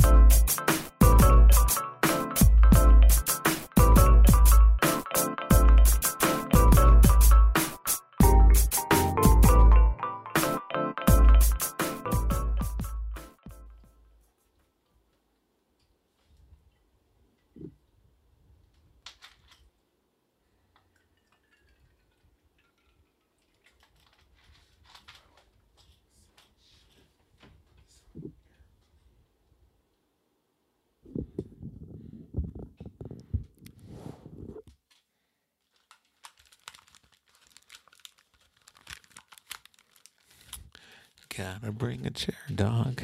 Gotta bring a chair, dog.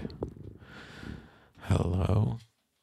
Hello.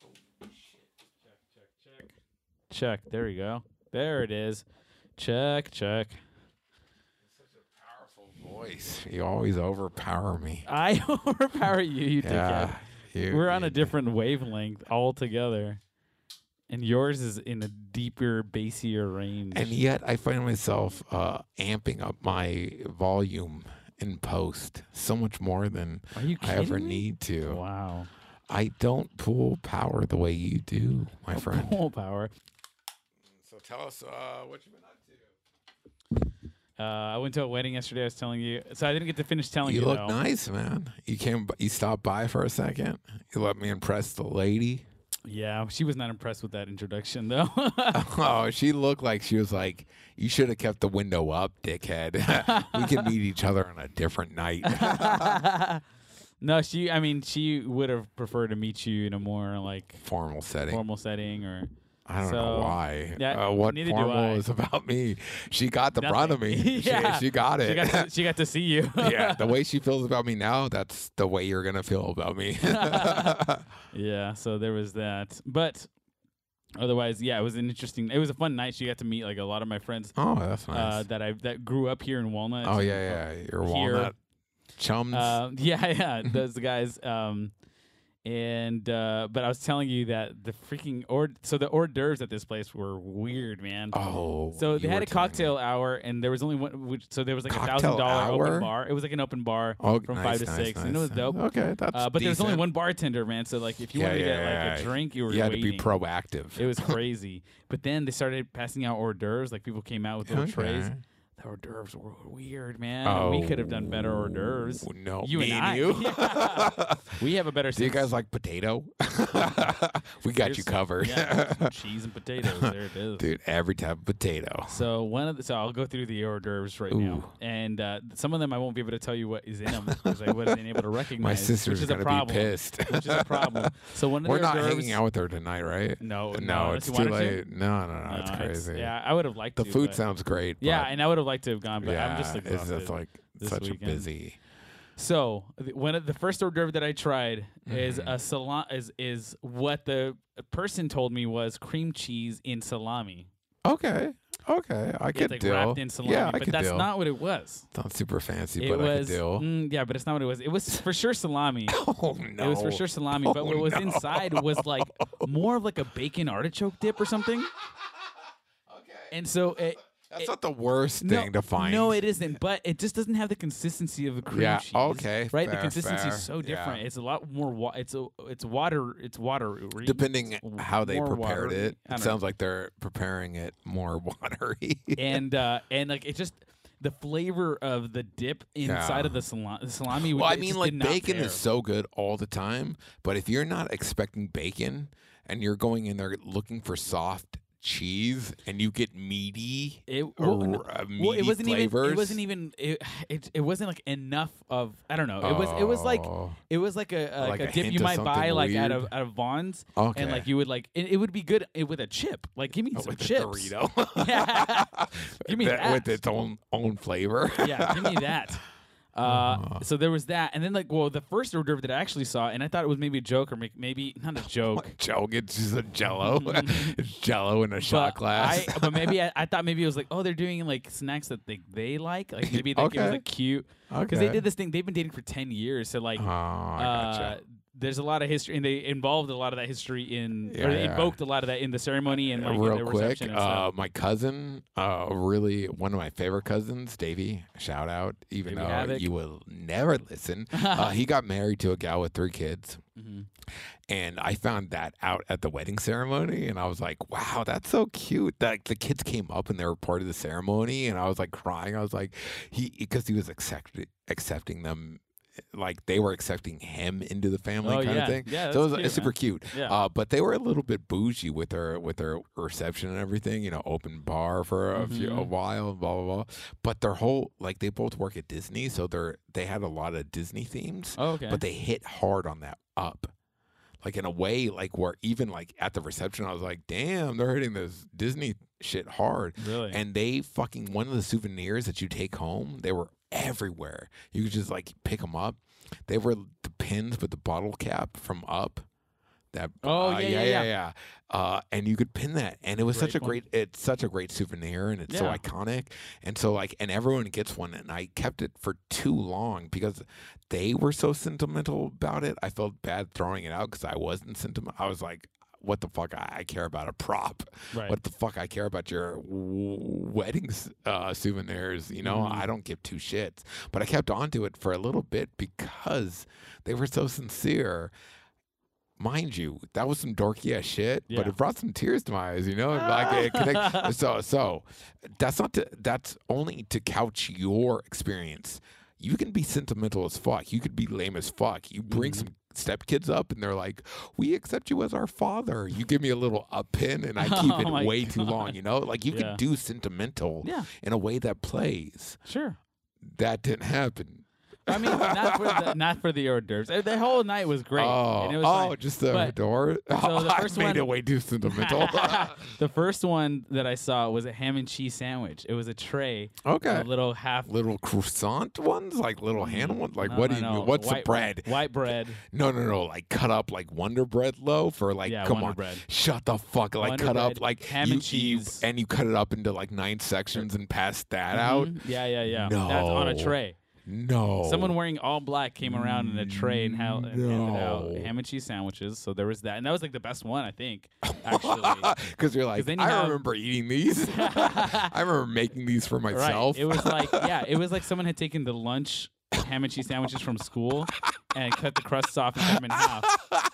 Check. There we go. There it is. Check. Such a powerful voice. You always overpower me. I overpower you, you Yeah. dickhead. We're on a different wavelength altogether. And yours is in a deeper, bassier range. And yet I find myself amping up my volume in post so much more than Are you I ever kidding me? need to. Wow. I don't pull power the way you do, my friend. Full power. So tell us what you've been up to. I went to a wedding yesterday. I was telling you. So I didn't get to finish telling you. You look though. nice, man. You stopped by for a second. You let me impress the lady. Yeah, she was not impressed with that introduction, though. Oh, she looked like she was like, you should have kept the window up, dickhead. We can meet each other on a different night. No, she would have preferred to meet you in a more like Formal setting. or. I don't know why. Yeah, what neither do formal I. is about me. She got the brunt of me. Yeah. She got it. She got to see you. Yeah, the way she feels about me now, that's the way you're going to feel about me. Yeah, so there was that. But otherwise, yeah, it was a fun night. She got to meet like a lot of my friends Oh, that's nice. that grew up here in Walnut. Oh, yeah. Your Here. walnut chums. Yeah, those guys. But I was telling you that the freaking the hors d'oeuvres at this place were weird, man. Oh, So they you had were a cocktail hour, and there was only one. So there was like Cocktail $1,000 open hour? bar. It was like an open bar Oh, from nice, 5 to nice, 6, nice, and it was nice. dope. Okay, that's But there was only decent. one bartender, man. So like, if you wanted to get like a drink, you were You had waiting. to be proactive. It was crazy. But then they started passing out hors d'oeuvres. Like people came out with little trays. Okay. The hors d'oeuvres were weird, man. We could have done better hors d'oeuvres. No, You me and I. you. Yeah. We have a better. Do you sense. guys like potato? We got you covered. Yeah, some cheese and potatoes. There it is. Dude, every type of potato. So I'll go through the hors d'oeuvres right now, and some of them I won't be able to tell you what is in them because I wasn't able to recognize. My sister's which is a gonna problem, be pissed. Which is a problem. So one of We're the not hors d'oeuvres, hanging out with her tonight, right? No, it's unless you too wanted to. late. No, it's No, crazy. yeah, I would have liked The to. food but- sounds great. Yeah, but and I would have liked to have gone, but yeah, I'm just exhausted. it's just like this such weekend. a busy. So one of the first hors d'oeuvre that I tried is Mm-hmm. a is what the person told me was cream cheese in salami. Okay, I It's could like deal. wrapped in salami, Yeah, I but could that's deal. not what it was. It's not super fancy, It but was I could deal. yeah, but it's not what it was. It was for sure salami. Oh no! It was for sure salami, but what was no. inside was like more of like a bacon artichoke dip or something. Okay. And so That's not the worst thing to find. No, it isn't. But it just doesn't have the consistency of a cream Yeah, cheese. okay, Right. The fair, consistency fair. is so different. Yeah. It's a lot more. It's water. It's watery. Depending It's how they more prepared watery. it, I it don't sounds like they're preparing it more watery. and like it just the flavor of the dip inside of the salami. Well, I it mean, just like did not bacon pair. is so good all the time, but if you're not expecting bacon and you're going in there looking for soft cheese and you get meaty, It meaty it wasn't flavors. even. It wasn't even. It wasn't like enough of. I don't know. It was. It was like. Oh. It was like a Like a dip hint you of might buy something like out weird? of Vaughn's. Okay. And like you would like it would be good with a chip. Like give me some with the chips. Dorito. Yeah. Give me that. With its own flavor. Yeah, give me that. So there was that, and then the first hors d'oeuvre that I actually saw, and I thought it was maybe a joke or maybe not a joke. Joke, it's just a Jello. It's Jello in a shot glass. But maybe I thought maybe it was like, oh, they're doing like snacks that they like maybe it was Okay. like cute because they did this thing. They've been dating for 10 years, so like I gotcha. there's a lot of history, and they involved a lot of that history in, or they Yeah. invoked a lot of that in the ceremony and like Real the quick, reception and stuff. my cousin, really one of my favorite cousins, Davey, shout out, even Davey though Havoc. you will never listen. He got married to a gal with 3 kids. Mhm. And I found that out at the wedding ceremony, and I was like, "Wow, that's so cute!" That the kids came up and they were part of the ceremony, and I was like crying. I was like, because he was accepting them, like they were accepting him into the family kind yeah. of thing. Yeah, So it that's was cute, super man. cute. Yeah. But they were a little bit bougie with their reception and everything. You know, open bar for a Mhm. while, blah blah blah. But their whole they both work at Disney, so they had a lot of Disney themes. Oh, okay. But they hit hard on that up. Like in a way, like where even like at the reception, I was like, damn, they're hitting this Disney shit hard. Really? And they fucking, one of the souvenirs that you take home, they were everywhere. You could just like pick them up. They were the pins with the bottle cap from Up. That yeah. And you could pin that, and it was Great it's such a great souvenir, and it's so Yeah. iconic, and so like, and everyone gets one, and I kept it for too long because they were so sentimental about it. I felt bad throwing it out because I wasn't sentimental. I was like, what the fuck? I care about a prop. Right. What the fuck? I care about your wedding souvenirs. You know, Mhm. I don't give 2 shits. But I kept onto it for a little bit because they were so sincere. Mind you, that was some dorky ass shit, but Yeah. it brought some tears to my eyes. You know, like it connect. So that's only to couch your experience. You can be sentimental as fuck. You could be lame as fuck. You bring some stepkids up, and they're like, "We accept you as our father." You give me a little up pin, and I keep Oh my it way too long. God. You know, like you Yeah. can do sentimental Yeah. in a way that plays. Sure. That didn't happen. I mean, not for the hors d'oeuvres. The whole night was great. Oh, and it was just the but- door. so the I first made one- it way too sentimental. The first one that I saw was a ham and cheese sandwich. It was a tray, Okay. a little half. Little croissant ones, like little hand ones. Like No, what no, do you no. mean? What's the White bread? White bread. No, like cut up like Wonder Bread loaf or like Yeah, come Wonder on, Bread. shut the fuck. Like Wonder cut Bread, up like ham and cheese. and you cut it up into like 9 sections and pass that out. Mhm. Yeah. That's on a No. tray. No, Someone wearing all black came around in a tray and handed out No. ham and cheese sandwiches. So there was that, and that was like the best one, I think. Actually, because you're like, then you I have- remember eating these. I remember making these for myself. Right. It was like, it was like someone had taken the lunch ham and cheese sandwiches from school and cut the crusts off and cut them in half.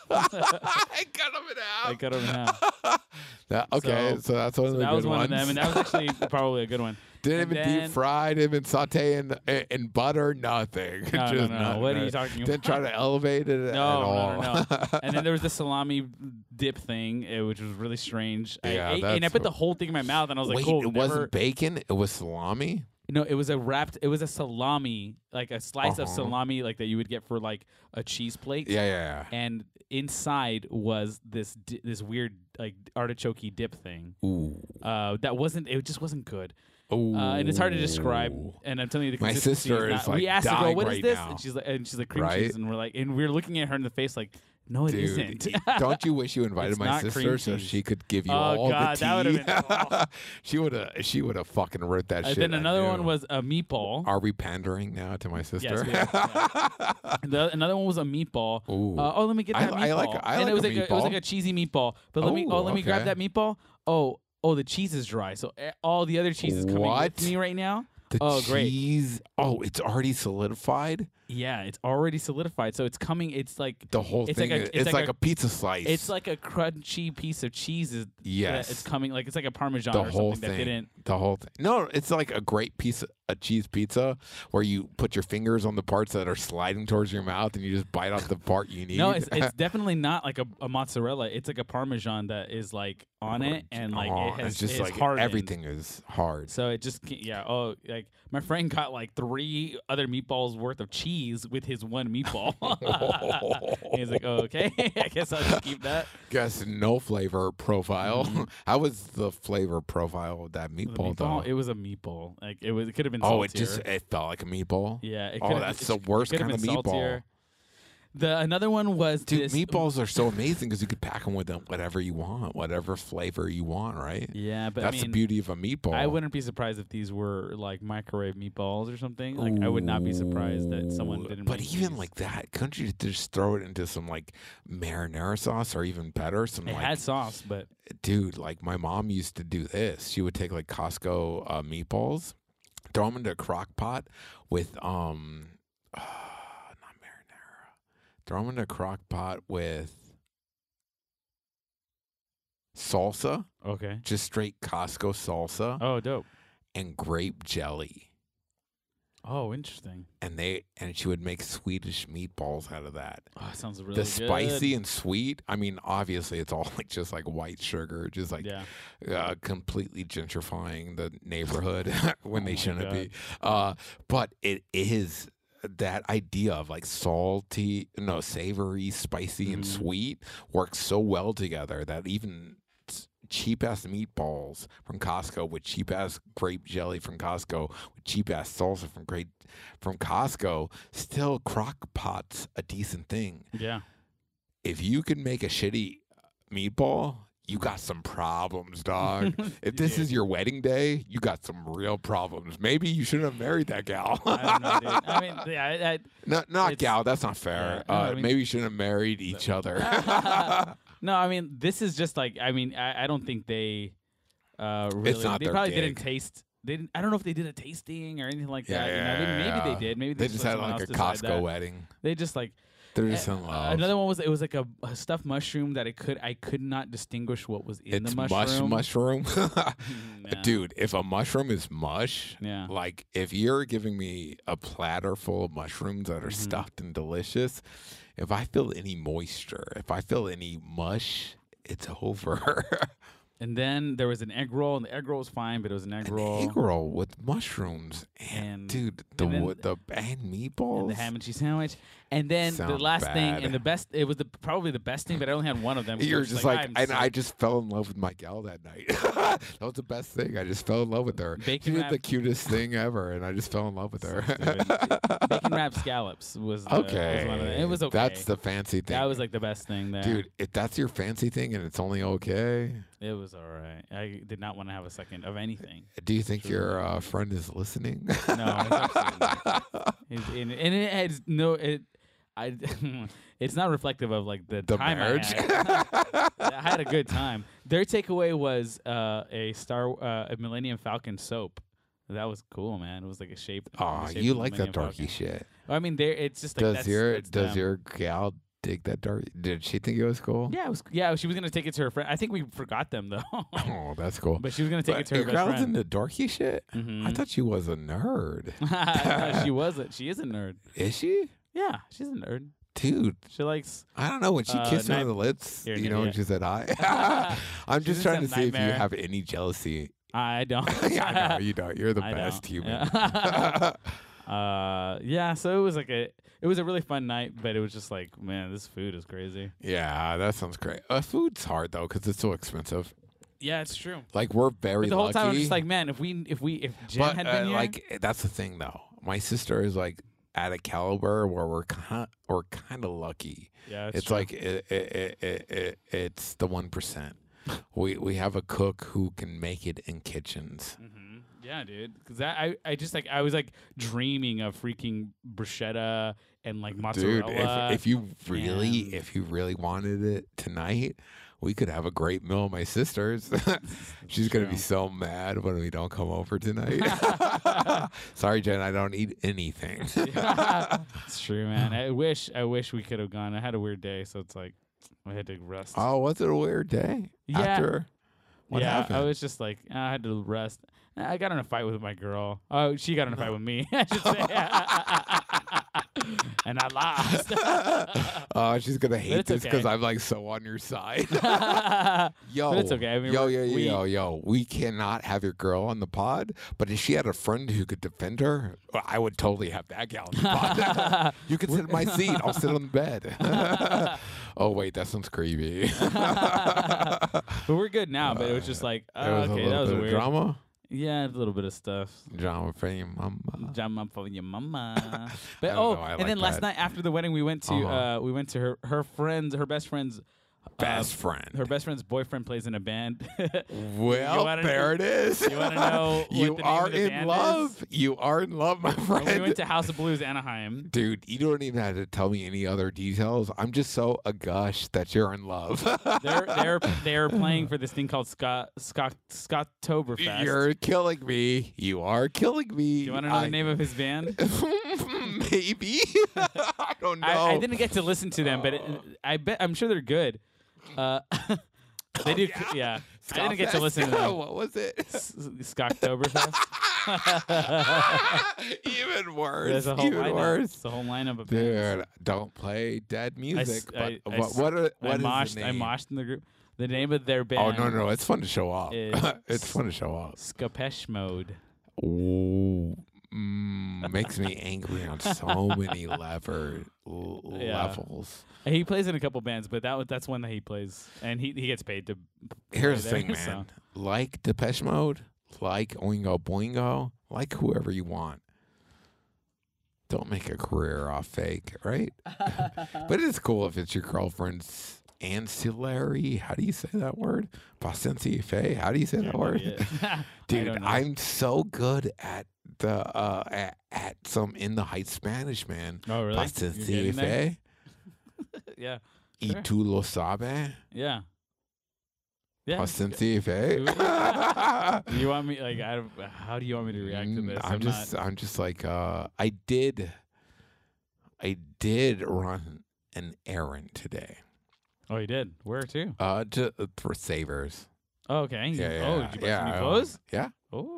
I cut them in half. I cut them in half. Okay, so that's one of the That good was one ones. of them, and that was actually probably a good one. Didn't And even then- deep fry, didn't even saute in butter, nothing. No, Just no. nothing. What are you talking Didn't try about? to elevate it at all. No. And then there was the salami dip thing, which was really strange. Yeah, I ate, and I that's put the what- whole thing in my mouth, and I was like, Wait, cool. it wasn't bacon, it was salami? No, it was it was a salami, like a slice of Uh-huh. salami, like that you would get for like a cheese plate. Yeah. And inside was this weird like artichoke dip thing. Ooh. It just wasn't good. Ooh. And it's hard to describe. And I'm telling you, the My consistency sister is is, not, like, we asked her, dying "What is right this?" now. And she's like cream Right? cheese, and we're looking at her in the face like, "No, it Dude, isn't." don't you wish you invited It's my not sister cream so cheese. she could give you Oh, all God, the that tea? would've been She would have fucking wrote that shit. Then I another one knew. was a meatball. Are we pandering now to my sister? Yes, we are. Another one was a meatball. Ooh. Let me get that I meatball. like- I and like it was a like it was like meatball. a cheesy meatball. But let me grab okay. that meatball. Oh, the cheese is dry. So all the other cheese is coming What? with me right now. The Oh, great. cheese. Oh, it's already solidified. Yeah, it's already solidified. So it's coming. It's like The whole It's thing. like a- Is, it's it's like like a- a pizza slice. it's like a crunchy piece of cheese. Yes. It's coming. Like it's like a Parmesan the or whole something thing. that didn't. The whole thing. No, it's like a great piece of a cheese pizza where you put your fingers on the parts that are sliding towards your mouth and you just bite off the part you need. No, it's definitely not like a mozzarella. It's like a Parmesan that is like on it, and like Oh, it has it's just it's like hardened. everything is hard. So it just like my friend got like 3 other meatballs worth of cheese with his one meatball. He's like, oh, okay, I guess I'll just keep that. Guess no flavor profile. How was the flavor profile of that The meatball, meatball, though? it was a meatball. Like it could have been. Oh, saltier. it felt like a meatball. Yeah. It Oh, could've- that's it- the it worst could've kind of been meatball. saltier. Another one was Dude, this. meatballs are so amazing because you could pack them with them whatever you want, whatever flavor you want, right? Yeah, but That's I the mean, beauty of a meatball. I wouldn't be surprised if these were like microwave meatballs or something. Like I would not be surprised that someone didn't. But make even these. like that, couldn't you just throw it into some like marinara sauce or even better? Some It like, had sauce, but dude, like my mom used to do this. She would take like Costco meatballs, throw them into a crock pot with not marinara. Throw them into a crock pot with salsa, okay. just straight Costco salsa, Oh, dope. and grape jelly. Oh, interesting. And she would make Swedish meatballs out of that. Oh, that sounds really The good. spicy and sweet. I mean, obviously, it's all like just like white sugar, just like Yeah. completely gentrifying the neighborhood when they my shouldn't be. But it is that idea of like savory, spicy, and Mhm. sweet works so well together that even cheap ass meatballs from Costco with cheap ass grape jelly from Costco with cheap ass salsa from Costco, still crock pot's a decent thing. Yeah. If you can make a shitty meatball, you got some problems, dog. If this is your wedding day, you got some real problems. Maybe you shouldn't have married that gal. I don't know, dude. I mean, yeah, Not it's- gal. That's not fair. Yeah, I mean- Maybe you shouldn't have married each other. no, I mean, this is just like, I mean, I don't think they really. not they their probably gig. didn't taste. They didn't, I don't know if they did a tasting or anything like Yeah, that. yeah, you know? Maybe yeah. they did. Maybe They they just let had someone like a else decide Costco that. wedding. They just like They're just in love. another one was it was like a stuffed mushroom that I could not distinguish what was in It's the mushroom. mushroom. Yeah. Dude, if a mushroom is mush, Yeah. like if you're giving me a platter full of mushrooms that are stuffed and delicious, if I feel any moisture, if I feel any mush, it's over. And then there was an egg roll, and the egg roll was fine, but it was an egg roll. Egg roll with mushrooms and dude, and then- and meatballs. And the ham and cheese sandwich, and then the Sounds last thing bad. and the best. It was probably the best thing, but I only had one of them. so You're it's just like, I'm and I sick. just fell in love with my gal that night. That was the best thing. I just fell in love with her. Bacon She did wrap- the cutest thing ever, and I just fell in love with her. bacon wrapped scallops was Okay, was one of the, it was okay. That's the fancy thing. that was like the best thing there, dude. If that's your fancy thing and it's only okay, It was all right. I did not want to have a second of anything. do you think your friend is listening? No, it's absolutely not. And it has no it. It's not reflective of like the time marriage? I had. I had a good time. Their takeaway was a Millennium Falcon soap. That was cool, man. It was like a shape. Aw, the shape you of like that Millennium darky Falcon. shit. I mean, there. It's just like that's Does them. your gal dig that dark? Did she think it was cool? Yeah, it was. Yeah, she was gonna take it to her friend. I think we forgot them though, Oh, that's cool. but she was gonna take it to her your best gal's friend. into dorky shit. I Mhm. thought she was a nerd. No, she wasn't. She is a nerd. Is she? Yeah, she's a nerd. Dude, She likes. I don't know. When she kissed me on night- the lips, You're an you know, when idiot. she said hi. I'm She's just in trying to some see if you nightmare. have any jealousy. I don't. Yeah, no, you don't. You're the I best don't. human. Yeah. Yeah. So it was like it was a really fun night, but it was just like, man, this food is crazy. Yeah, that sounds great. Food's hard though because it's so expensive. Yeah, it's true. Like we're very But the whole lucky. time I'm just like, man, if Jen but had been here, like that's the thing though. My sister is like at a caliber where we're kind of lucky. yeah, It's true. like it's the 1%. We have a cook who can make it in kitchens. Mhm. Yeah, dude. Because I just like I was like dreaming of freaking bruschetta and like Dude, mozzarella. if you really and- if you really wanted it tonight, we could have a great meal at my sister's. She's gonna be true. so mad when we don't come over tonight. Sorry, Jen, I don't eat anything. It's true, man. I wish we could have gone. I had a weird day, so it's like I had to rest. Oh, was it a weird day? Yeah. After what yeah, happened? I was just like I had to rest. I got in a fight with my girl. Oh, she got in a fight with me. I should say. And I lost. Oh, she's gonna hate it's this because okay. I'm like so on your side. But Yo, it's okay. I mean, yo. We cannot have your girl on the pod, but if she had a friend who could defend her, I would totally have that gal on the pod. You can sit in my seat. I'll sit on the bed. Oh wait, that sounds creepy. But we're good now. But it was just like, There was okay, a that little was bit weird. of drama. Yeah, a little bit of stuff. Drama for your mama. Drama for your mama. I But don't know, I and like then last that. night after the wedding, we went to her best friend's Best friend. her best friend's boyfriend plays in a band. Well, wanna there it is. You want to know? What You the name are of the in band love. Is? You are in love, my friend. We went to House of Blues Anaheim. Dude, you don't even have to tell me any other details. I'm just so agush that you're in love. They're playing for this thing called Scottoberfest. You're killing me. You are killing me. Do you want to know the name of his band? Maybe. I don't know. I didn't get to listen to them, but I'm sure they're good. They do, yeah. I didn't get to listen to them. What was it? Scottoberfest. Even worse. There's a whole Even lineup. worse. It's a whole lineup of bands. Dude, don't play dead music. I What is the moshed name? in the group. The name of their Oh, band. no. It's fun to show off. is It's fun to show off. Skapesh Mode. Ooh. Makes me angry on so many levels. And he plays in a couple bands, but that's one that he plays, and he gets paid to. Here's the play thing, there, so. man. Like Depeche Mode, like Oingo Boingo, like whoever you want. Don't make a career off fake, right? But it's cool if it's your girlfriend's ancillary. How do you say that word? Pasensi Fe. How do you say that word? Dude, I'm so good at the at some in the heights Spanish, man. Oh, really? Pasensi Fe. Yeah. Y Sure. tú lo sabes. Yeah. Yeah. Pasensi Fe. You want me like? How do you want me to react to this? I'm just like I did run an errand today. Oh, you did. Where to? For Savers. Oh, okay. Yeah. Oh, did you buy some new clothes? Yeah.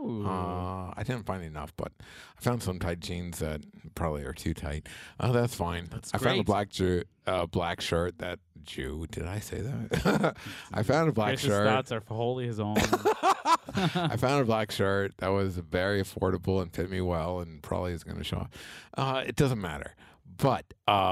Oh. I didn't find enough, but I found some tight jeans that probably are too tight. Oh, that's fine. That's I found a great. black shirt that Jew. Did I say that? I found a black Chris's shirt. thoughts are wholly his own. I found a black shirt that was very affordable and fit me well, and probably is going to show off. It doesn't matter. But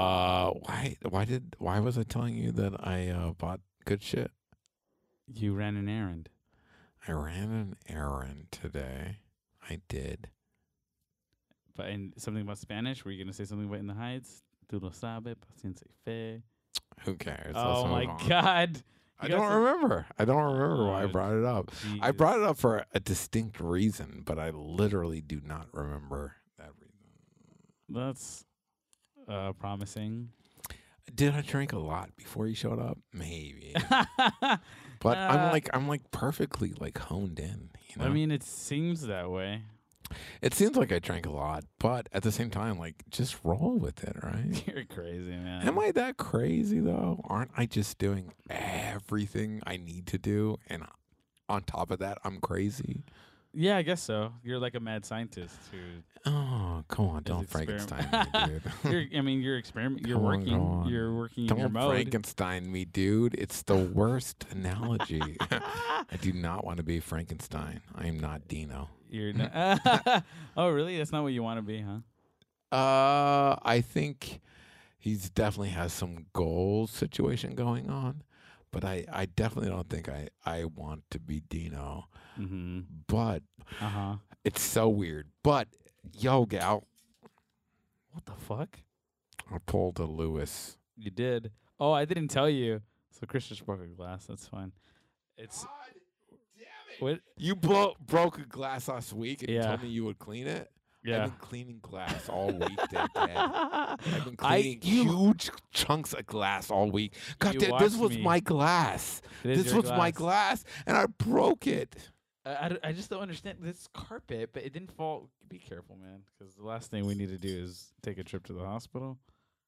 why was I telling you that I bought good shit? You ran an errand. I ran an errand today. I did. But and something about Spanish? Were you going to say something about in the heights? Tú lo sabes, paciencia y fe. Who cares? Oh Let's my move on. God. I don't remember. I don't remember why I Oh, brought it up. I brought it up for a distinct reason, but I literally do not remember that reason. That's promising. Did I drink a lot before you showed up? Maybe. But I'm like perfectly like honed in, you know? I mean, it seems that way. It seems like I drank a lot, but at the same time, like, just roll with it, right? You're crazy, man. Am I that crazy, though? Aren't I just doing everything I need to do? And on top of that, I'm crazy? Yeah, I guess so. You're like a mad scientist who. Oh, come on. Don't Frankenstein me, dude. You're experiment. You're Come on, working. go on. You're working in your Don't mode. Frankenstein me, dude. It's the worst analogy. I do not want to be Frankenstein. I am not Dino. You're not. Oh, really? That's not what you want to be, huh? I think he's definitely has some goals situation going on, but I definitely don't think I want to be Dino. Mm-hmm. But it's so weird. But yo, gal, What the fuck? I pulled a Lewis. You did. Oh, I didn't tell you. So Chris just broke a glass. That's fine. It's. God damn it! What? You broke a glass last week and you Yeah. told me you would clean it. Yeah. I've been cleaning glass all week, Dad. I've been I- cleaning you- huge chunks of glass all week. God You damn, this watched was me. my glass. It is This your was my glass, and I broke it. I just don't understand this carpet, but it didn't fall. Be careful, man, because the last thing we need to do is take a trip to the hospital.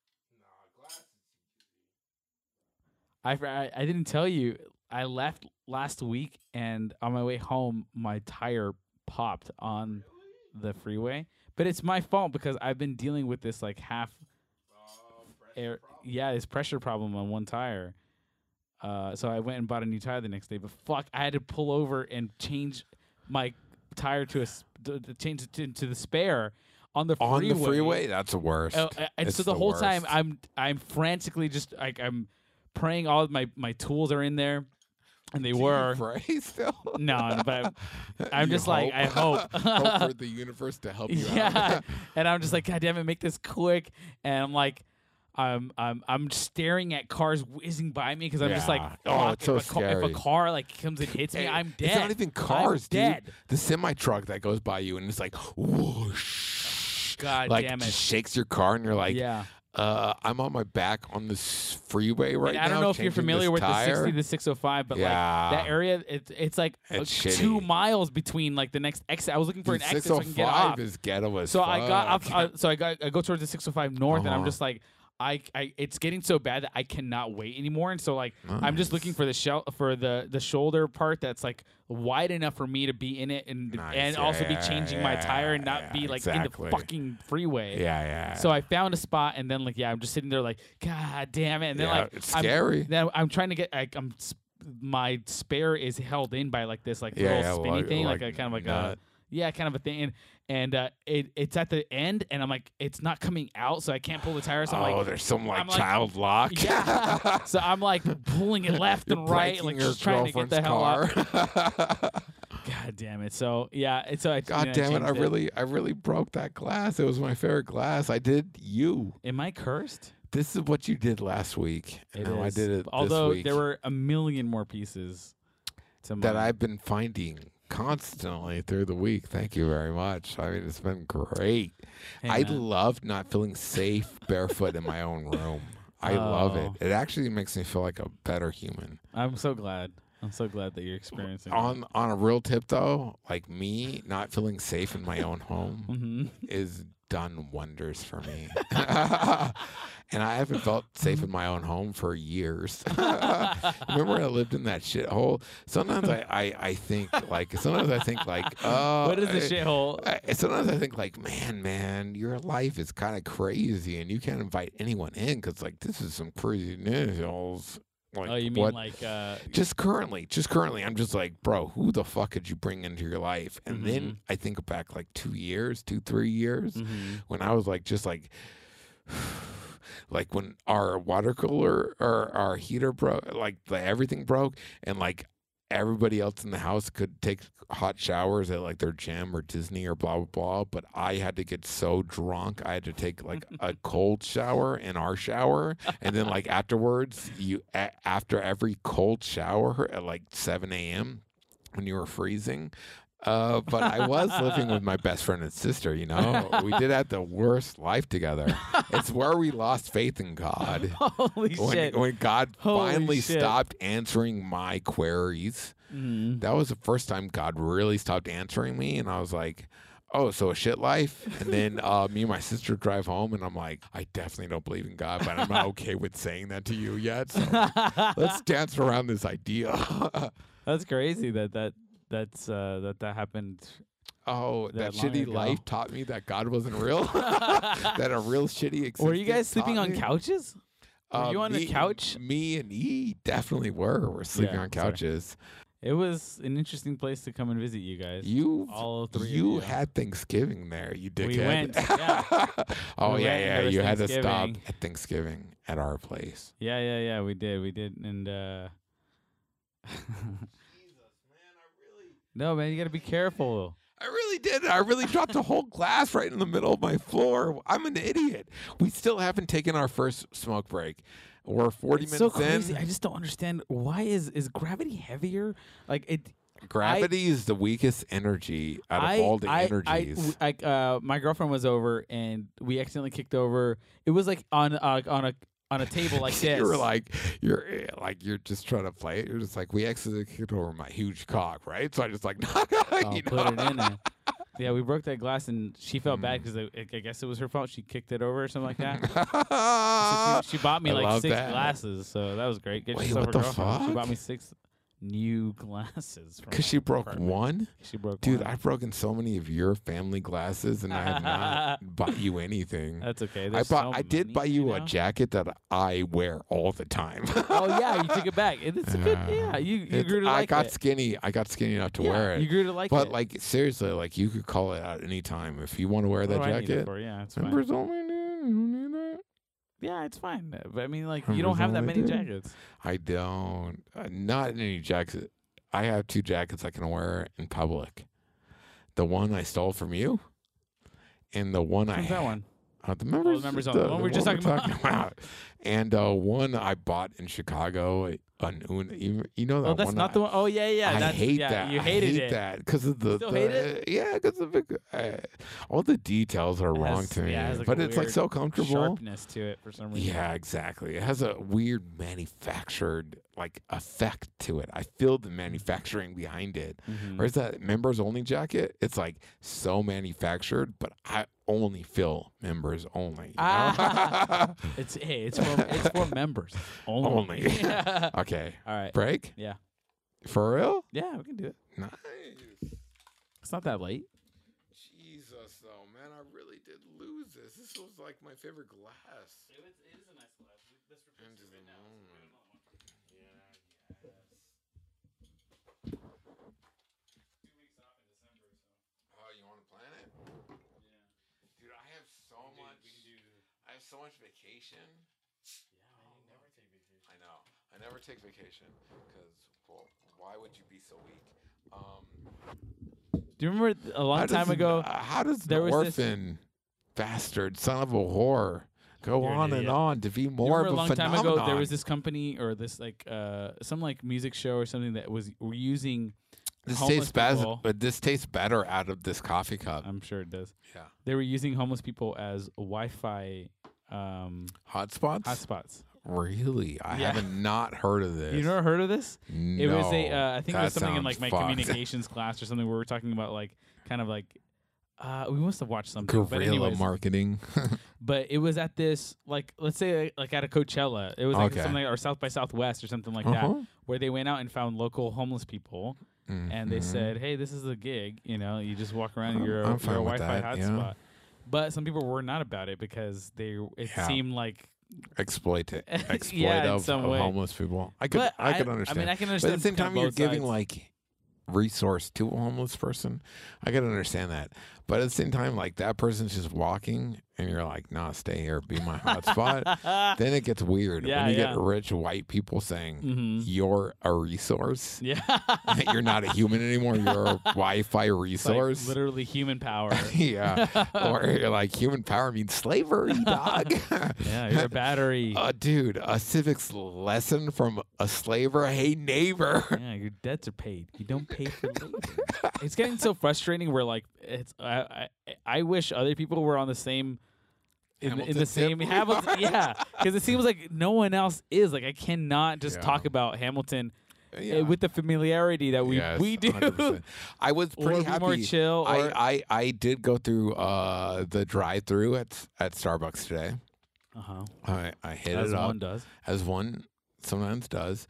I didn't tell you. I left last week, and on my way home, my tire popped on the freeway. But it's my fault because I've been dealing with this like half air. Yeah, this pressure problem on one tire. So I went and bought a new tire the next day. But fuck, I had to pull over and change my tire to change it to the spare on the freeway. On the freeway, that's the worst. And It's so the the whole time worst. I'm frantically just like I'm praying all of my tools are in there. and they Do were. you pray still? No, but I'm You just like, I hope. hope for the universe to help you Yeah, out. and I'm just like, God damn it, make this quick. And I'm like, I'm staring at cars whizzing by me because I'm just like, Yeah. Oh, fuck, it's so if a scary. car like comes and hits me, Hey, I'm dead. It's not even cars, I'm dead. dude. The semi truck that goes by you and it's like whoosh. God like damn it. just shakes your car and you're like, Yeah. I'm on my back on this freeway right And now. I don't know if you're changing familiar this with tire. the 60 to 605, but Yeah. like that area, it's like It's 2 shitty. miles between like the next exit. I was looking for Dude, an exit so I can get 605 off. is ghetto as So fuck. I got off. I go towards the 605 north, and I'm Uh-huh. just like, it's getting so bad that I cannot wait anymore. And so like, I'm just looking for the shoulder part that's like wide enough for me to be in it and Nice. also be Yeah, changing my tire and not yeah, be like exactly. in the fucking freeway. Yeah. So I found a spot, and then like, yeah, I'm just sitting there like, God damn it, and then Yeah, like, it's scary. Then I'm trying to get my spare is held in by like this like little spinny thing, like a kind of like nut. kind of a thing, and it's at the end, and I'm like, it's not coming out, so I can't pull the tire. So I'm like, there's some like I'm like- child lock. yeah. So I'm like pulling it left You're and right, breaking like your just trying to get the hell out. girlfriend's car. God damn it. So yeah, it's so God damn it! I really broke that glass. It was my favorite glass. I did you. Am I cursed? This is what you did last week. It and I is. did it Although this week. there were a million more pieces to that mine. I've been finding constantly through the week. Thank you very much. I mean, it's been great. Hey, I man. love not feeling safe barefoot in my own room. I love it. Oh. It actually makes me feel like a better human. I'm so glad. I'm so glad that you're experiencing On a real tip though, like me not feeling safe in my own home Mm-hmm. is done wonders for me. And I haven't felt safe in my own home for years. Remember when I lived in that shithole? Sometimes I think like oh, What is a shithole? Sometimes I think like, man, your life is kind of crazy, and you can't invite anyone in because like this is some crazy news. Like, Oh, you mean what? like Just currently, I'm just like, bro, who the fuck could you bring into your life? And then I think back like 3 years when I was like, just like, like when our water cooler or our heater broke, like everything broke, and like everybody else in the house could take hot showers at like their gym or Disney or blah blah blah, but I had to get so drunk I had to take like a cold shower in our shower, and then like afterwards, after every cold shower at like 7 a.m. when you were freezing. But I was living with my best friend and sister, you know. We did have the worst life together. It's where we lost faith in God. Holy shit. When God Holy finally shit. stopped answering my queries. That was the first time God really stopped answering me, and I was like, oh, so a shit life? And then me and my sister drive home, and I'm like, I definitely don't believe in God, but I'm not okay with saying that to you yet. So let's dance around this idea. That's crazy that happened. Oh, That that long shitty ago. life taught me that God wasn't real. That a real shitty existence. Were you guys sleeping taught on me. couches? Were you on a couch? Me and E definitely were. We're sleeping Yeah, on sorry. couches. It was an interesting place to come and visit you guys. All three of you you. had Thanksgiving there, you dickhead. We went, yeah. Oh We yeah, went, yeah. there was You had to stop Thanksgiving. at Thanksgiving at our place. Yeah. We did, and no, man, you gotta be careful. I really did. I really dropped a whole glass right in the middle of my floor. I'm an idiot. We still haven't taken our first smoke break. We're 40 It's so minutes crazy. in. I just don't understand why is gravity heavier? Like it. Gravity is the weakest energy out of all the energies. My girlfriend was over, and we accidentally kicked over. It was like on a table like this. You're just trying to play it. You're just like, we accidentally kicked over my huge cock, right? So I just like, Oh, you put know? it in there. Yeah, we broke that glass, and she felt bad because I guess it was her fault. She kicked it over or something like that. So she bought me I like love 6 that. glasses, so that was great. Get Wait, yourself what a the girlfriend. She fuck? bought me 6 new glasses. Because she broke apartment. one? She broke Dude, one. I've broken so many of your family glasses, and I have not bought you anything. That's okay. I There's so did many, buy you a know? jacket that I wear all the time. Oh yeah, you took it back. It's a good. Yeah, you grew to I like got it. skinny. I got skinny enough to Yeah, wear it. You grew to like But it. like seriously, like you could call it out any time if you want to wear What that do I need it jacket. for? Yeah, it's fine. Members only, dude. You don't need that. Yeah, it's fine. But I mean, like, you Members don't have that only, many dude. jackets. I don't. Not any jackets. I have 2 jackets I can wear in public. The one I stole from you, and the one What's that one? the members, members only. The one we were just talking about. And one I bought in Chicago. You know that Oh, that's one. not the one. Oh, yeah, yeah. I that's, hate yeah, that. You I hated hate it. that because of the. Still hate it? Yeah, because of all the details are wrong has- to me. yeah, it has, like, but a it's like weird so comfortable. Sharpness to it for some reason. Yeah, exactly. It has a weird manufactured like effect to it. I feel the manufacturing behind it. Mhm. Whereas that members only jacket, it's like so manufactured, but I only feel members only. You know? It's for members only. Only. Yeah. Okay. All right. Break? Yeah. For real? Yeah, we can do it. Nice. It's not that late. Jesus, though, man, I really did lose this. This was like my favorite glass. It is a nice glass. Let's replace Into it the right now. moment. Yeah, yes. 2 weeks off in December, so Oh, you want to plan it? yeah. Dude, I have so much. I have so much vacation. Yeah, man, you never take vacation. I know. I never take vacation because, well, why would you be so weak? Do you remember a long time ago? How does there the was this- orphan bastard, son of a whore, go You're an on and idiot. on to be Do you more remember of a long phenomenon? time ago there was this company or this like some like music show or something that was were using This homeless tastes bad, people. but this tastes better out of this coffee cup. I'm sure it does. Yeah. They were using homeless people as Wi-Fi Hotspots? hotspots. Really? I Yeah. haven't not heard of this. You never heard of this? No. It was a I think it was That something in like sounds my fucked. communications class or something where we were talking about like kind of like we must have watched something. But Guerrilla anyways, marketing. but it was at this like let's say like at a Coachella. It was like Okay. something or South by Southwest or something like Uh-huh. that where they went out and found local homeless people and they Mhm. said, "Hey, this is a gig. You know, you just walk around. You're I'm a fine with Wi-Fi that, yeah. hotspot." But some people were not about it because it Yeah. seemed like exploit Yeah, in of some way. homeless people. I could But understand. I mean, I can But understand. at the same kind of time, you're both giving sides. like resource to a homeless person. I can understand that. But at the same time, like that person's just walking and you're like, nah, stay here, be my hotspot. Then it gets weird. Yeah, when you yeah. get rich white people saying Mhm. you're a resource. Yeah. You're not a human anymore. You're a Wi-Fi It's like resource. literally human power. Yeah. Or you're like human power means slavery, dog. Yeah, you're a battery. Dude, a civics lesson from a slaver. Hey, neighbor. Yeah, your debts are paid. You don't pay for labor. It's getting so frustrating. Where like it's I wish other people were on the same in Hamilton the same tip. Hamilton. Yeah, because it seems like no one else is. Like I cannot just Yeah. talk about Hamilton Yeah. with the familiarity that we Yes, do. 100%. I was Or pretty be more happy. chill. Or I did go through the drive-through at Starbucks today. uh-huh. I hit As it up one does. as one sometimes does.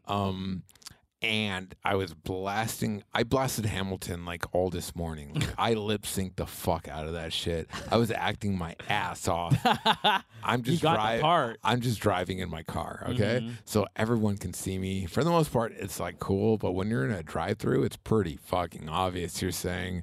And I was I blasted Hamilton like all this morning. Like, I lip synced the fuck out of that shit. I was acting my ass off. I'm You just got the part. I'm just driving in my car, okay? Mhm. So everyone can see me. For the most part, it's like cool, but when you're in a drive-through, it's pretty fucking obvious. You're saying,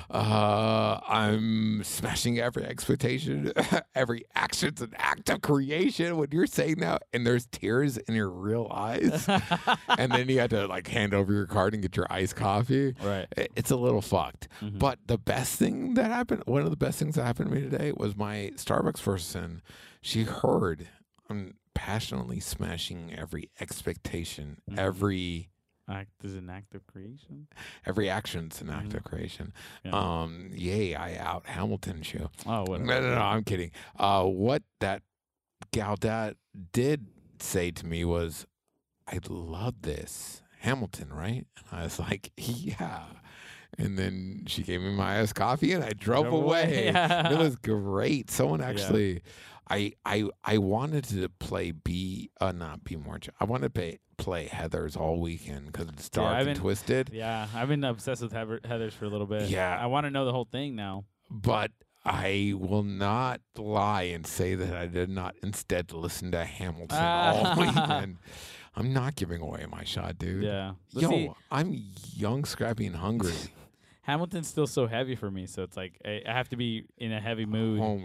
I'm smashing every expectation, every action's an act of creation. When you're saying that and there's tears in your real eyes, and then you had to like hand over your card and get your iced coffee. Right. It's a little fucked. Mhm. But the best thing that happened, one of the best things that happened to me today was my Starbucks person. She heard I'm passionately smashing every expectation, Mhm. every Act is an act of creation. action's an act of creation. Yeah. Yay, I out Hamilton you. Oh, No, whatever. I'm kidding. What that gal that did say to me was, I love this. Hamilton, right? And I was like, yeah. And then she gave me my iced coffee and I drove Drove away. away. Yeah. It was great. Someone actually I wanted to play not Be More. I wanted to play Heathers all weekend because it's Yeah, dark I've and been- twisted. Yeah, I've been obsessed with Heathers for a little bit. Yeah. I want to know the whole thing now. But I will not lie and say that I did not instead listen to Hamilton all weekend. I'm not giving away my shot, dude. Yeah. But Yo, see, I'm young, scrappy, and hungry. Hamilton's still so heavy for me, so it's like I have to be in a heavy mood. Homie,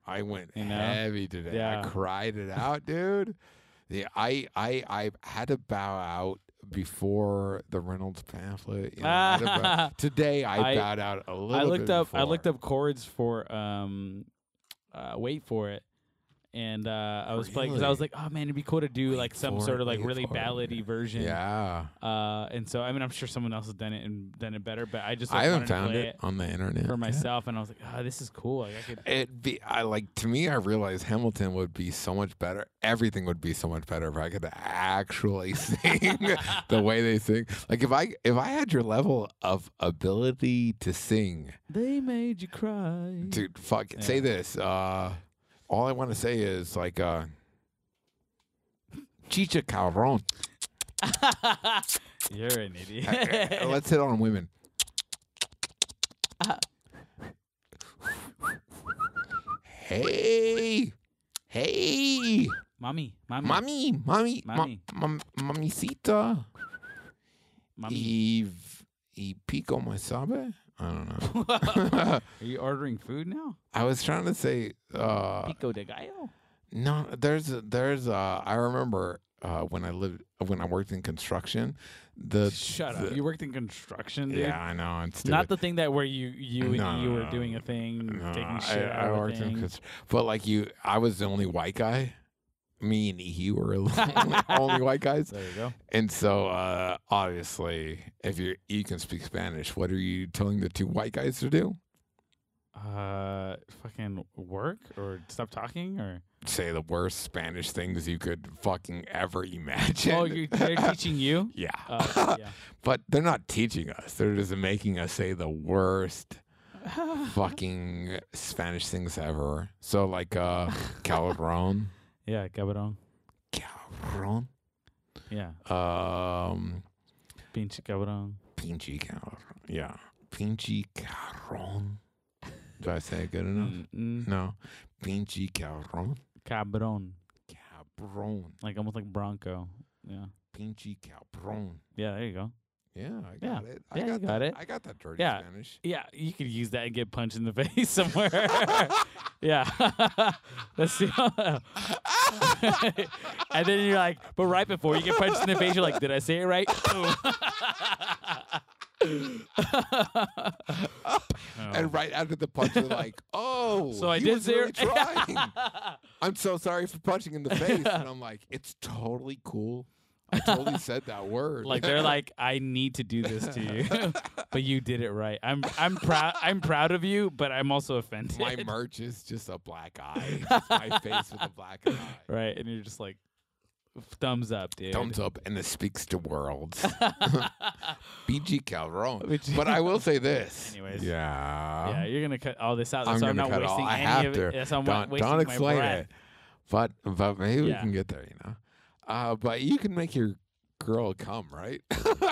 I went You know? heavy today. Yeah. I cried it out, dude. Yeah, I had to bow out before the Reynolds pamphlet. You know, I had to today I bowed out a little I looked bit up. before. I looked up chords for "Wait for It," and I was playing because I was Really? like, oh man, it'd be cool to do like some for sort it, of like wait really for it. ballady version. Yeah. And so I mean, I'm sure someone else has done it and done it better, but I just like, I wanted haven't to found play it on the internet for yet. myself, and I was like, oh, this is cool. Like I could. To me, I realized Hamilton would be so much better. Everything would be so much better if I could actually sing the way they sing. Like if I had your level of ability to sing, They made you cry. dude, say Yeah. this. All I want to say is like, Chicha Calron. You're an idiot. Let's hit on women. Hey, Mommy. mamacita. Mommy. Y pico me sabe? I don't know. Are you ordering food now? I was trying to say, Pico de gallo. no, there's I remember when I worked in construction, Shut up. You worked in construction, dude. yeah, I know, it's Not the thing that where you No, were no, doing a thing, no, taking shit I out of a worked in thing. but like I was the only white guy. Me and he were the only white guys. There you go. And so, obviously, if you can speak Spanish, what are you telling the two white guys to do? Fucking work or stop talking or. Say the worst Spanish things you could fucking ever imagine. Oh, they're teaching you. Yeah. Yeah. But they're not teaching us. They're just making us say the worst fucking Spanish things ever. So, like, cabrón. Yeah, cabrón. Cabrón. Yeah, pinche cabrón. Pinche cabrón. Yeah. Pinche cabrón. Do I say it good enough? No. Pinche cabrón. Cabrón. Cabrón. Like almost like Bronco. Yeah. Pinche cabrón. Yeah, there you go. Yeah, I got it. Yeah, you got it. I got that dirty Yeah. Spanish. Yeah, you could use that and get punched in the face somewhere. Yeah. Let's see. And then you're like, but right before you get punched in the face, you're like, did I say it right? And right after the punch, you're like, "Oh, So I he did was say really it." trying. I'm so sorry for punching in the face." And I'm like, "It's totally cool. I totally said that word." Like they're like, I need to do this to you, but you did it right. I'm proud. I'm proud of you, but I'm also offended. "My merch is just a black eye. Just my face with a black eye." Right, and you're just like, thumbs up, dude. Thumbs up, and it speaks to worlds. BG Calron. BG. But I will say this. Anyways. Yeah. Yeah, you're gonna cut all this out, I'm so I'm gonna not cut it all. wasting I any have of to. it. So I'm not wasting Don't my explain breath. it. But maybe we Yeah. can get there, you know. But you can make your girl come, right?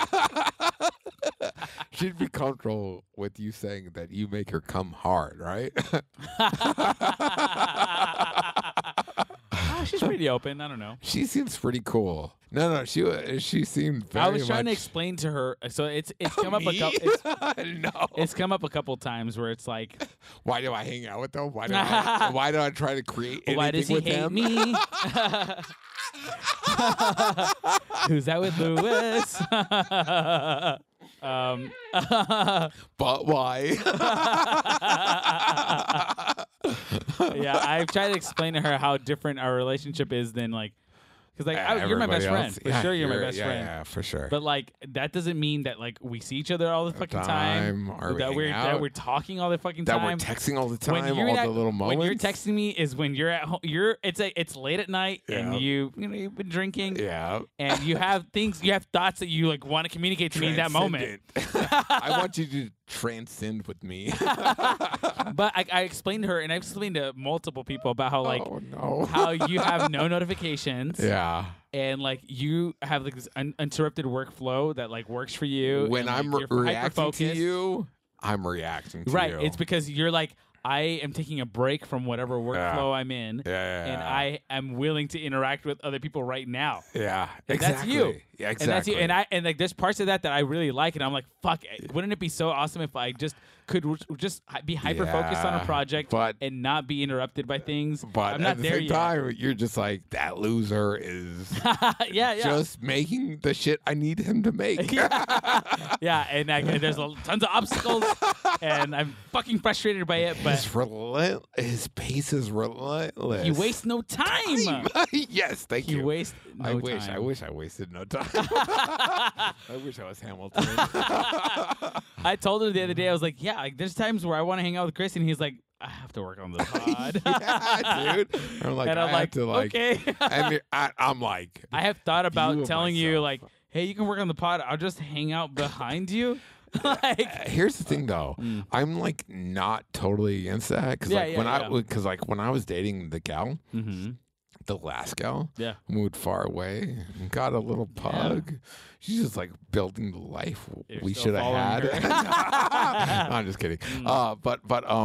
She'd be comfortable with you saying that you make her come hard, right? She's pretty open. I don't know. She seems pretty cool. No, she seemed very I was trying to much- explain to her. So it's come up a Me? couple. No. It's come up a couple times where it's like, Why do I hang out with them? Why do I try to create anything why does he with hate them? me? Who's that with Lewis? But why? Yeah, I've tried to explain to her how different our relationship is than like, because like you're my best Everybody friend else? for Yeah, sure. You're my best friend. Yeah, for sure. But like that doesn't mean that like we see each other all the fucking time. Or we That hang we're out, we're talking all the fucking that time. we're texting all the time, When all you're the little moments. When you're texting me is when you're at home. It's late at night and Yeah. you've been drinking. Yeah. And you have thoughts that you like want to communicate to me in that moment. Transcendent. I want you to transcend with me. But I explained to her, and I've explained to multiple people about how like oh no. how you have no notifications. Yeah. And like you have like this uninterrupted workflow that like works for you. When and, like, I'm you're reacting to hyper-focused. you, I'm reacting to Right. you. It's because you're like, I am taking a break from whatever workflow I'm in. Yeah. And I am willing to interact with other people right now. Yeah. And Exactly. that's you. Yeah, And exactly. that's you. And like there's parts of that I really like, and I'm like, fuck, wouldn't it be so awesome if I just could just be hyper focused on a Yeah, project but- and not be interrupted by things. But I'm not at the there same yet. time, you're just like, that loser is yeah. just making the shit I need him to make. Yeah, and there's tons of obstacles, and I'm fucking frustrated by it. But His pace is relentless. he wastes no time. Yes, thank He you. wastes no I wish time. I wasted no time. I wish I was Hamilton. I told him the other day, I was like, yeah, like there's times where I want to hang out with Chris, and he's like, I have to work on the pod. Yeah, dude. I'm like, and I'm I like, have to like, okay. and I'm like, I have thought about of telling you, myself. like, hey, you can work on the pod. I'll just hang out behind you. Like, here's the thing though, I'm like not totally against that because Yeah, like when I was dating the gal, mm-hmm. the last gal, Yeah. moved far away and got a little pug. She's just like building the life You're we still should have following had. No, I'm just kidding. But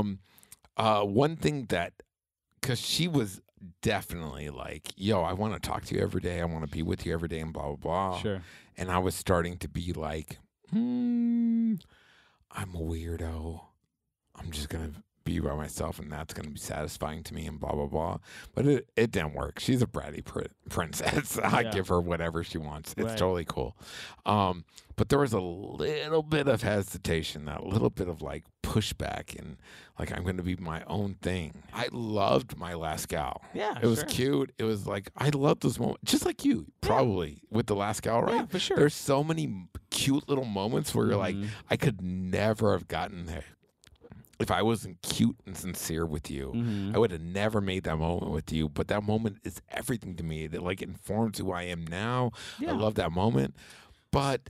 one thing that, because she was definitely like, yo, I want to talk to you every day. I want to be with you every day and blah, blah, blah. Sure. And I was starting to be like, I'm a weirdo. I'm just going to be by myself and that's going to be satisfying to me and blah, blah, blah. But it didn't work. She's a bratty princess. I Yeah. give her whatever she wants. It's Right. totally cool. But there was a little bit of hesitation, that little bit of like pushback and like, I'm going to be my own thing. I loved my last gal. Yeah. It was sure. cute. It was like, I loved those moments, just like you, probably with the last gal, right? Yeah, for sure. There's so many cute little moments where you're like, Mhm. I could never have gotten there if I wasn't cute and sincere with you. Mhm. I would have never made that moment with you. But that moment is everything to me. It like informs who I am now. Yeah. I love that moment. But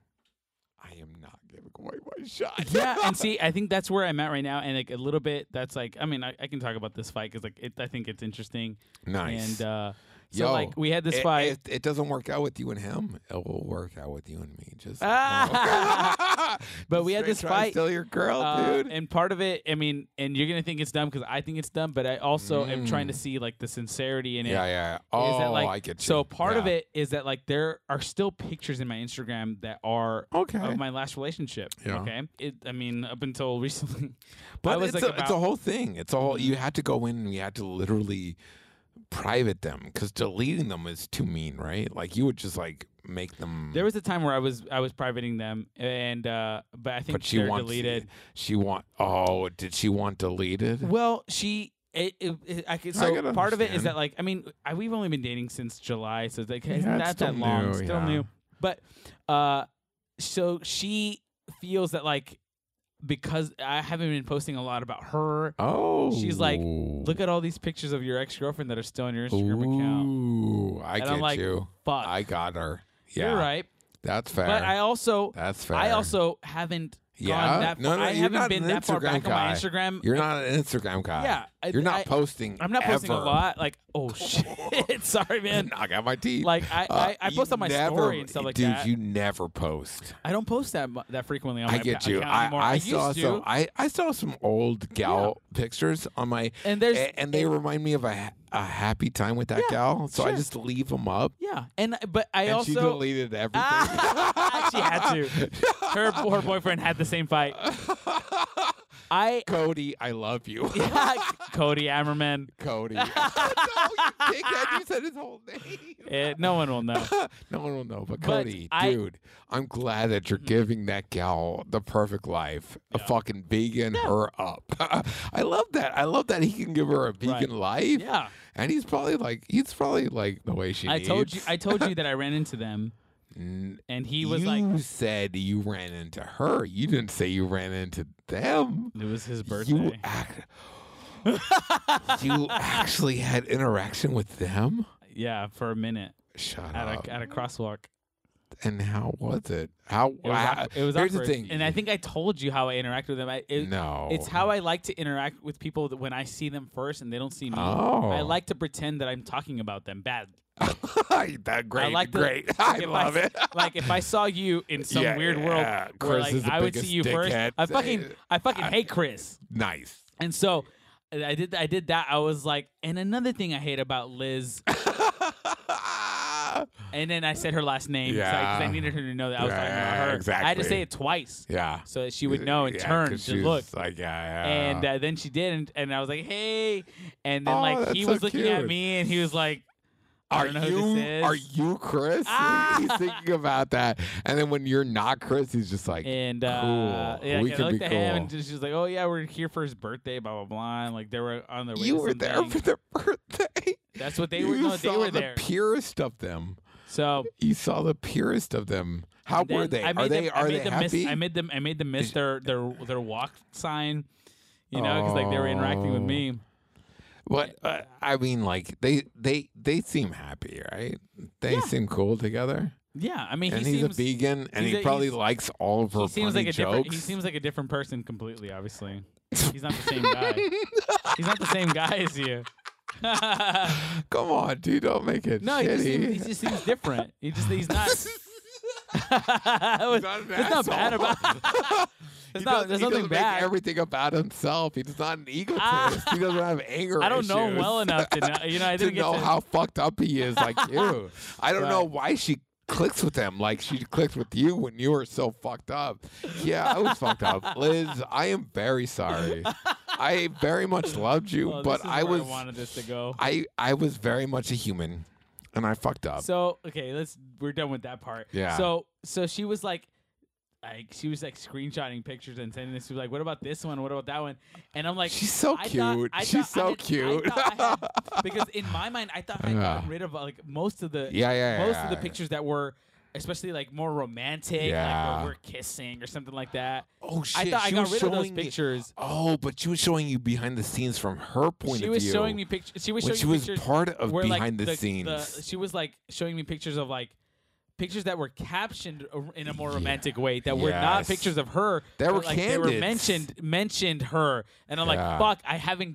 I am not giving away my shot. Yeah, and see, I think that's where I'm at right now, and like a little bit, that's like, I mean, I can talk about this fight because like I think it's interesting. Nice. And Yo, so like we had this fight. If it doesn't work out with you and him, it will work out with you and me. Just But we had this Straight try to fight. Steal your girl, dude. And part of it, I mean, and you're gonna think it's dumb because I think it's dumb, but I also am trying to see like the sincerity in it. Yeah. Oh, Is that, like, I get you. So part of Yeah. it is that like there are still pictures in my Instagram that are Okay. of my last relationship. Yeah. Okay. I mean, up until recently, But I was it's, like it's a whole thing. It's a whole. You had to go in and you had to literally private them because deleting them is too mean, right? Like you would just like make them. There was a time where I was privating them, and but I think but she they're wants deleted. She want. Oh, did she want deleted? Well, so gotta part of it is understand. that like I mean we've only been dating since July, so it's like it's Yeah, it's not still that long, new, still yeah. new. But so she feels that like because I haven't been posting a lot about her. Oh, She's like, look at all these pictures of your ex-girlfriend that are still on your Instagram account. Ooh, I And get I'm like, you. fuck. I got her. Yeah, You're right. That's fair. But I also That's fair. haven't Yeah? gone that far. No, I you're haven't not been an that far Instagram back on my guy. Instagram. You're not an Instagram guy. Yeah, You're not posting. I'm not posting a ever. lot. Like, oh shit, sorry, man. Knock out my teeth. Like I post on my story and stuff like dude, that. you never post. I don't post that frequently on my I get you. account anymore. I used saw to. some. I saw some old gal pictures on my, And there's and they remind me of a happy time with that Yeah, gal. So I sure. just leave them up. Yeah, but I And also she deleted everything. she had to. Her boyfriend had the same fight. Cody, I love you. Cody Ammerman. Cody. No, you dickhead, you said his whole name. No one will know. No one will know, but But Cody, dude, I'm glad that you're giving that gal the perfect life, a fucking vegan her up. I love that. I love that he can give her a vegan life. Yeah. And he's probably like the way she needs. I told you that I ran into them, and he was like, you said you ran into her. You didn't say you ran into them. it was his birthday. You actually had interaction with them? Yeah, for a minute Shut at up. a crosswalk. And how was it? How? It was, it was here's awkward. the thing. And I think I told you how I interact with them. No. It's how I like to interact with people that when I see them first and they don't see me. Oh. I like to pretend that I'm talking about them bad. That great. I like to, great. like I if love it. Like if I saw you in some Yeah, weird world yeah. where Chris like is the I would see biggest you first, dickhead. I fucking hate Chris. Nice. And so I did that. I was like, and another thing I hate about Liz And then I said her last name because I needed her to know that I was talking about her. Exactly. I had to say it twice. Yeah. So that she would know and turn 'cause to she was look. Like, yeah. And then she didn't, and I was like, "Hey," and then like that's he so was looking at cute. me, and he was like, "I Are don't know who this is." Are you Chris? Ah! He's thinking about that, and then when you're not Chris, he's just like, And cool. yeah, We I can looked be at him, cool. and she was like, "Oh yeah, we're here for his birthday, blah blah blah." And like they were on their way. You to were there something. for their birthday. That's what they you were. No, saw they were the there. purest of them. So You saw the purest of them. How then were they? I Are made they? them- Are I they made them happy? miss, I made them miss their walk sign. You know, because like they were interacting with Oh. me. What? I mean, like they seem happy, right? They Yeah. seem cool together. Yeah, I mean, And he he's seems a vegan, and he's he a- probably he's- likes all of her he seems funny like a different. jokes. He seems like a different person completely. Obviously, he's not the same guy. He's not the same guy as you. Come on, dude, don't make it No, shitty. he just seems different. He's not. He's not an There's not bad asshole. about. He There's doesn't nothing make bad. everything about himself. He's not an egotist. He doesn't have anger I don't know him issues well enough to know. I to didn't get know to. how fucked up he is like you. I don't Right. know why she clicks with him like she clicked with you when you were so fucked up. Yeah, I was fucked up. Liz, I am very sorry. I very much loved you, Oh, but this is I where was I wanted this to go. I was very much a human and I fucked up. So okay, we're done with that part. Yeah. So she was like screenshotting pictures and sending this. She was like, "What about this one? What about that one?" And I'm like, She's so I cute. thought- She's I so had- cute. I thought I had- because in my mind, I thought I'd Yeah. gotten rid of like most of the Yeah. most of the pictures that were. Especially like more romantic, like Yeah. where we're kissing or something like that. Oh shit! I thought I she got was rid of those showing me- pictures. Oh, but she was showing you behind the scenes from her point She of was view. showing me pictures. She was when showing she me was pictures part of where, behind like, the scenes. she was like showing me pictures of like pictures that were captioned in a more romantic way that were not Yes. pictures of her. They but, were like, they were candids. mentioned her, and I'm Yeah. like, fuck, I haven't.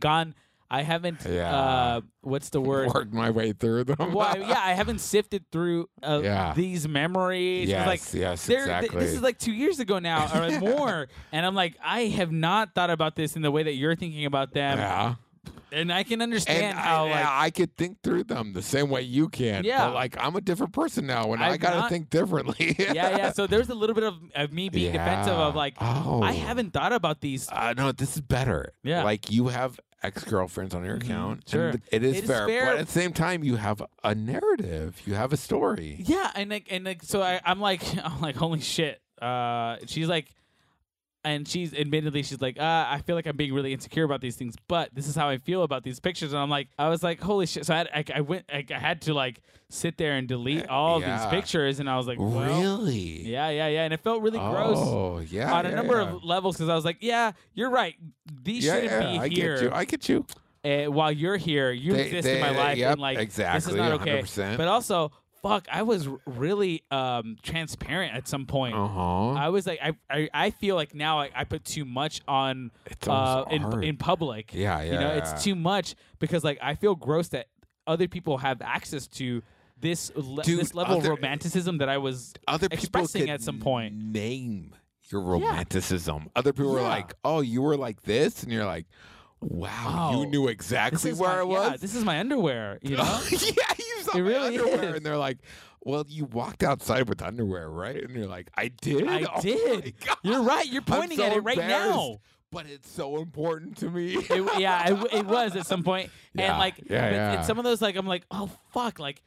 Yeah. What's the word? Worked my way through them. Well, I haven't sifted through Yeah. these memories. Yes, Like, yes, they're- exactly. This is like 2 years ago now, or more. And I'm like, I have not thought about this in the way that you're thinking about them. Yeah. And I can understand And how, like, I could think through them the same way you can. Yeah. But like I'm a different person now, and I I've gotta not- think differently. yeah. So there's a little bit of me being defensive of like, oh. I haven't thought about these. No, this is better. Yeah. Like you have ex-girlfriends on your account. and Sure. it is It is fair. fair. But at the same time, you have a narrative. You have a story. Yeah, and so I'm like, holy shit. She's like, and she's admittedly, she's like, I feel like I'm being really insecure about these things, but this is how I feel about these pictures. And I was like, holy shit. So I had to like sit there and delete all Yeah. these pictures, and I was like, well, Really? yeah, and it felt really gross Oh, yeah. on a number of levels because I was like, yeah, you're right. These shouldn't I be get you. here. I get you. While you're here, you exist in my life, yep, and like this is exactly, not okay. 100%. But also, fuck, I was really transparent at some point. Uh-huh. I was like, I feel like now I put too much on It's almost art. in public. Yeah, You know, yeah. it's too much because like I feel gross that other people have access to this Dude, this level of other- romanticism that I was Other people expressing could at some point. name your romanticism. Other people were Yeah. like, "Oh, you were like this," and you're like, "Wow, Oh, you knew This exactly is where my, I was." Yeah, this is my underwear. You know. yeah, you saw It my really underwear, is. and they're like, "Well, you walked outside with underwear, right?" And you're like, "I did. I Oh did. my God. You're right. You're I'm pointing so at it right now. embarrassed, but it's so important to me." It was at some point, Yeah, and like, yeah, but yeah. in some of those, like, I'm like, oh fuck, like,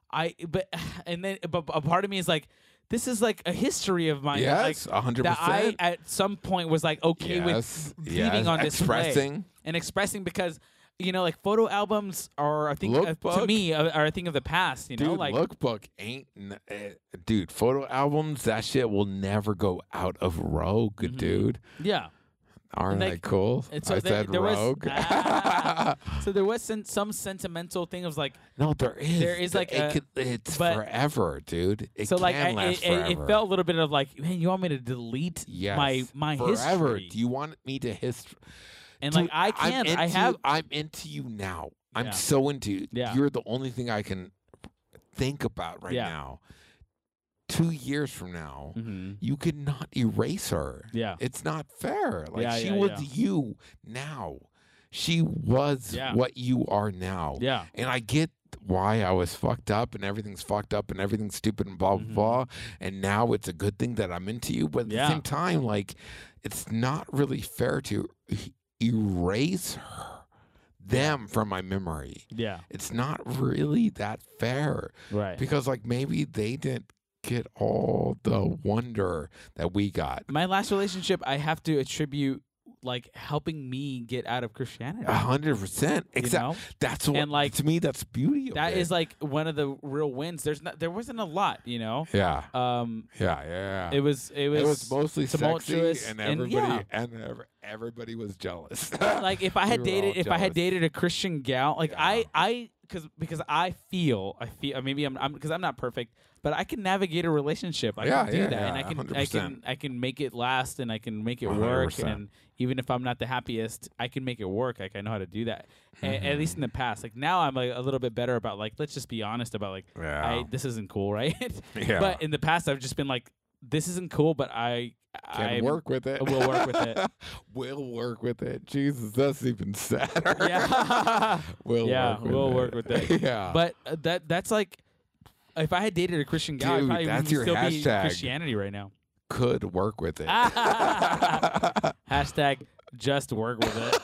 but a part of me is like, this is like a history of mine. Yes, like, 100%. that I at some point was like okay Yes, with leaving yes, on display expressing. and expressing because. You know, like photo albums are, I think, to Lookbook. me, are a thing of the past. You know, Dude, like lookbook ain't. Dude, photo albums, that shit will never go out of Rogue, Mm-hmm. dude. yeah. Aren't like, they cool? And so I said Rogue. so there was some sentimental thing of like, No, there is. There is, like, it's but- forever, dude. It so can like last it forever. felt a little bit of like, man, you want me to delete Yes, my forever. history? Do you want me to history? And like I can't. I have. I'm into you now. I'm Yeah. so into you. Yeah. You're the only thing I can think about right Yeah. now. 2 years from now, Mhm. you could not erase her. Yeah. It's not fair. Like Yeah, she yeah, was yeah. you now. She was Yeah. what you are now. Yeah. And I get why I was fucked up and everything's fucked up and everything's stupid and blah blah Mhm. blah, and now it's a good thing that I'm into you. But at the Yeah. same time, like, it's not really fair to erase them from my memory. Yeah. It's not really that fair Right. because, like, maybe they didn't get all the wonder that we got. My last relationship, I have to attribute like helping me get out of Christianity. 100%. You Exactly. know? That's what, And, like, to me, that's beauty of That it. is like one of the real wins. There wasn't a lot, you know. Yeah. Um, Yeah. it was It was mostly tumultuous sexy, and and everybody yeah. everybody was jealous. like if I had We were all dated jealous. a Christian gal, like Yeah. I because I feel maybe I'm because I'm not perfect, but I can navigate a relationship. I can do that, and I can 100%. I can make it last, and I can make it work, 100%. and even if I'm not the happiest, I can make it work. Like I know how to do that. At least in the past. Like now, I'm like a little bit better about like let's just be honest about like Yeah. this isn't cool, right? Yeah. But in the past, I've just been like this isn't cool, but I Can work with it. We'll work with it. We'll work with it. Jesus, that's even sadder. Yeah. We'll work with it. Yeah. But that's like, if I had dated a Christian guy, Dude, I probably that's would your still be hashtag. Christianity right now. Could work with it. Hashtag just work with it.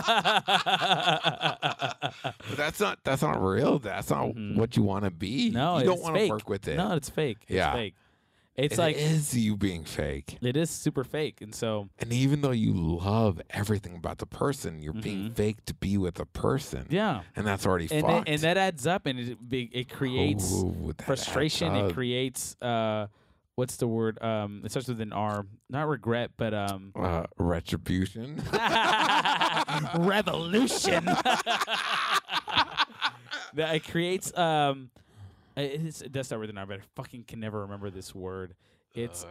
But that's not real. That's not what you want to be. No, you don't it's want to fake. work with it. No, it's fake. Yeah. It's fake. It's It like is you being fake. it is super fake, and so And even though you love everything about the person, you're being fake to be with the person. yeah, And that's already and fucked. and that adds up, and it creates Ooh, that frustration. adds It up. creates what's the word? It starts with an R. Not regret, but Retribution. revolution. That it creates it does start with an R, but I fucking can never remember this word. It's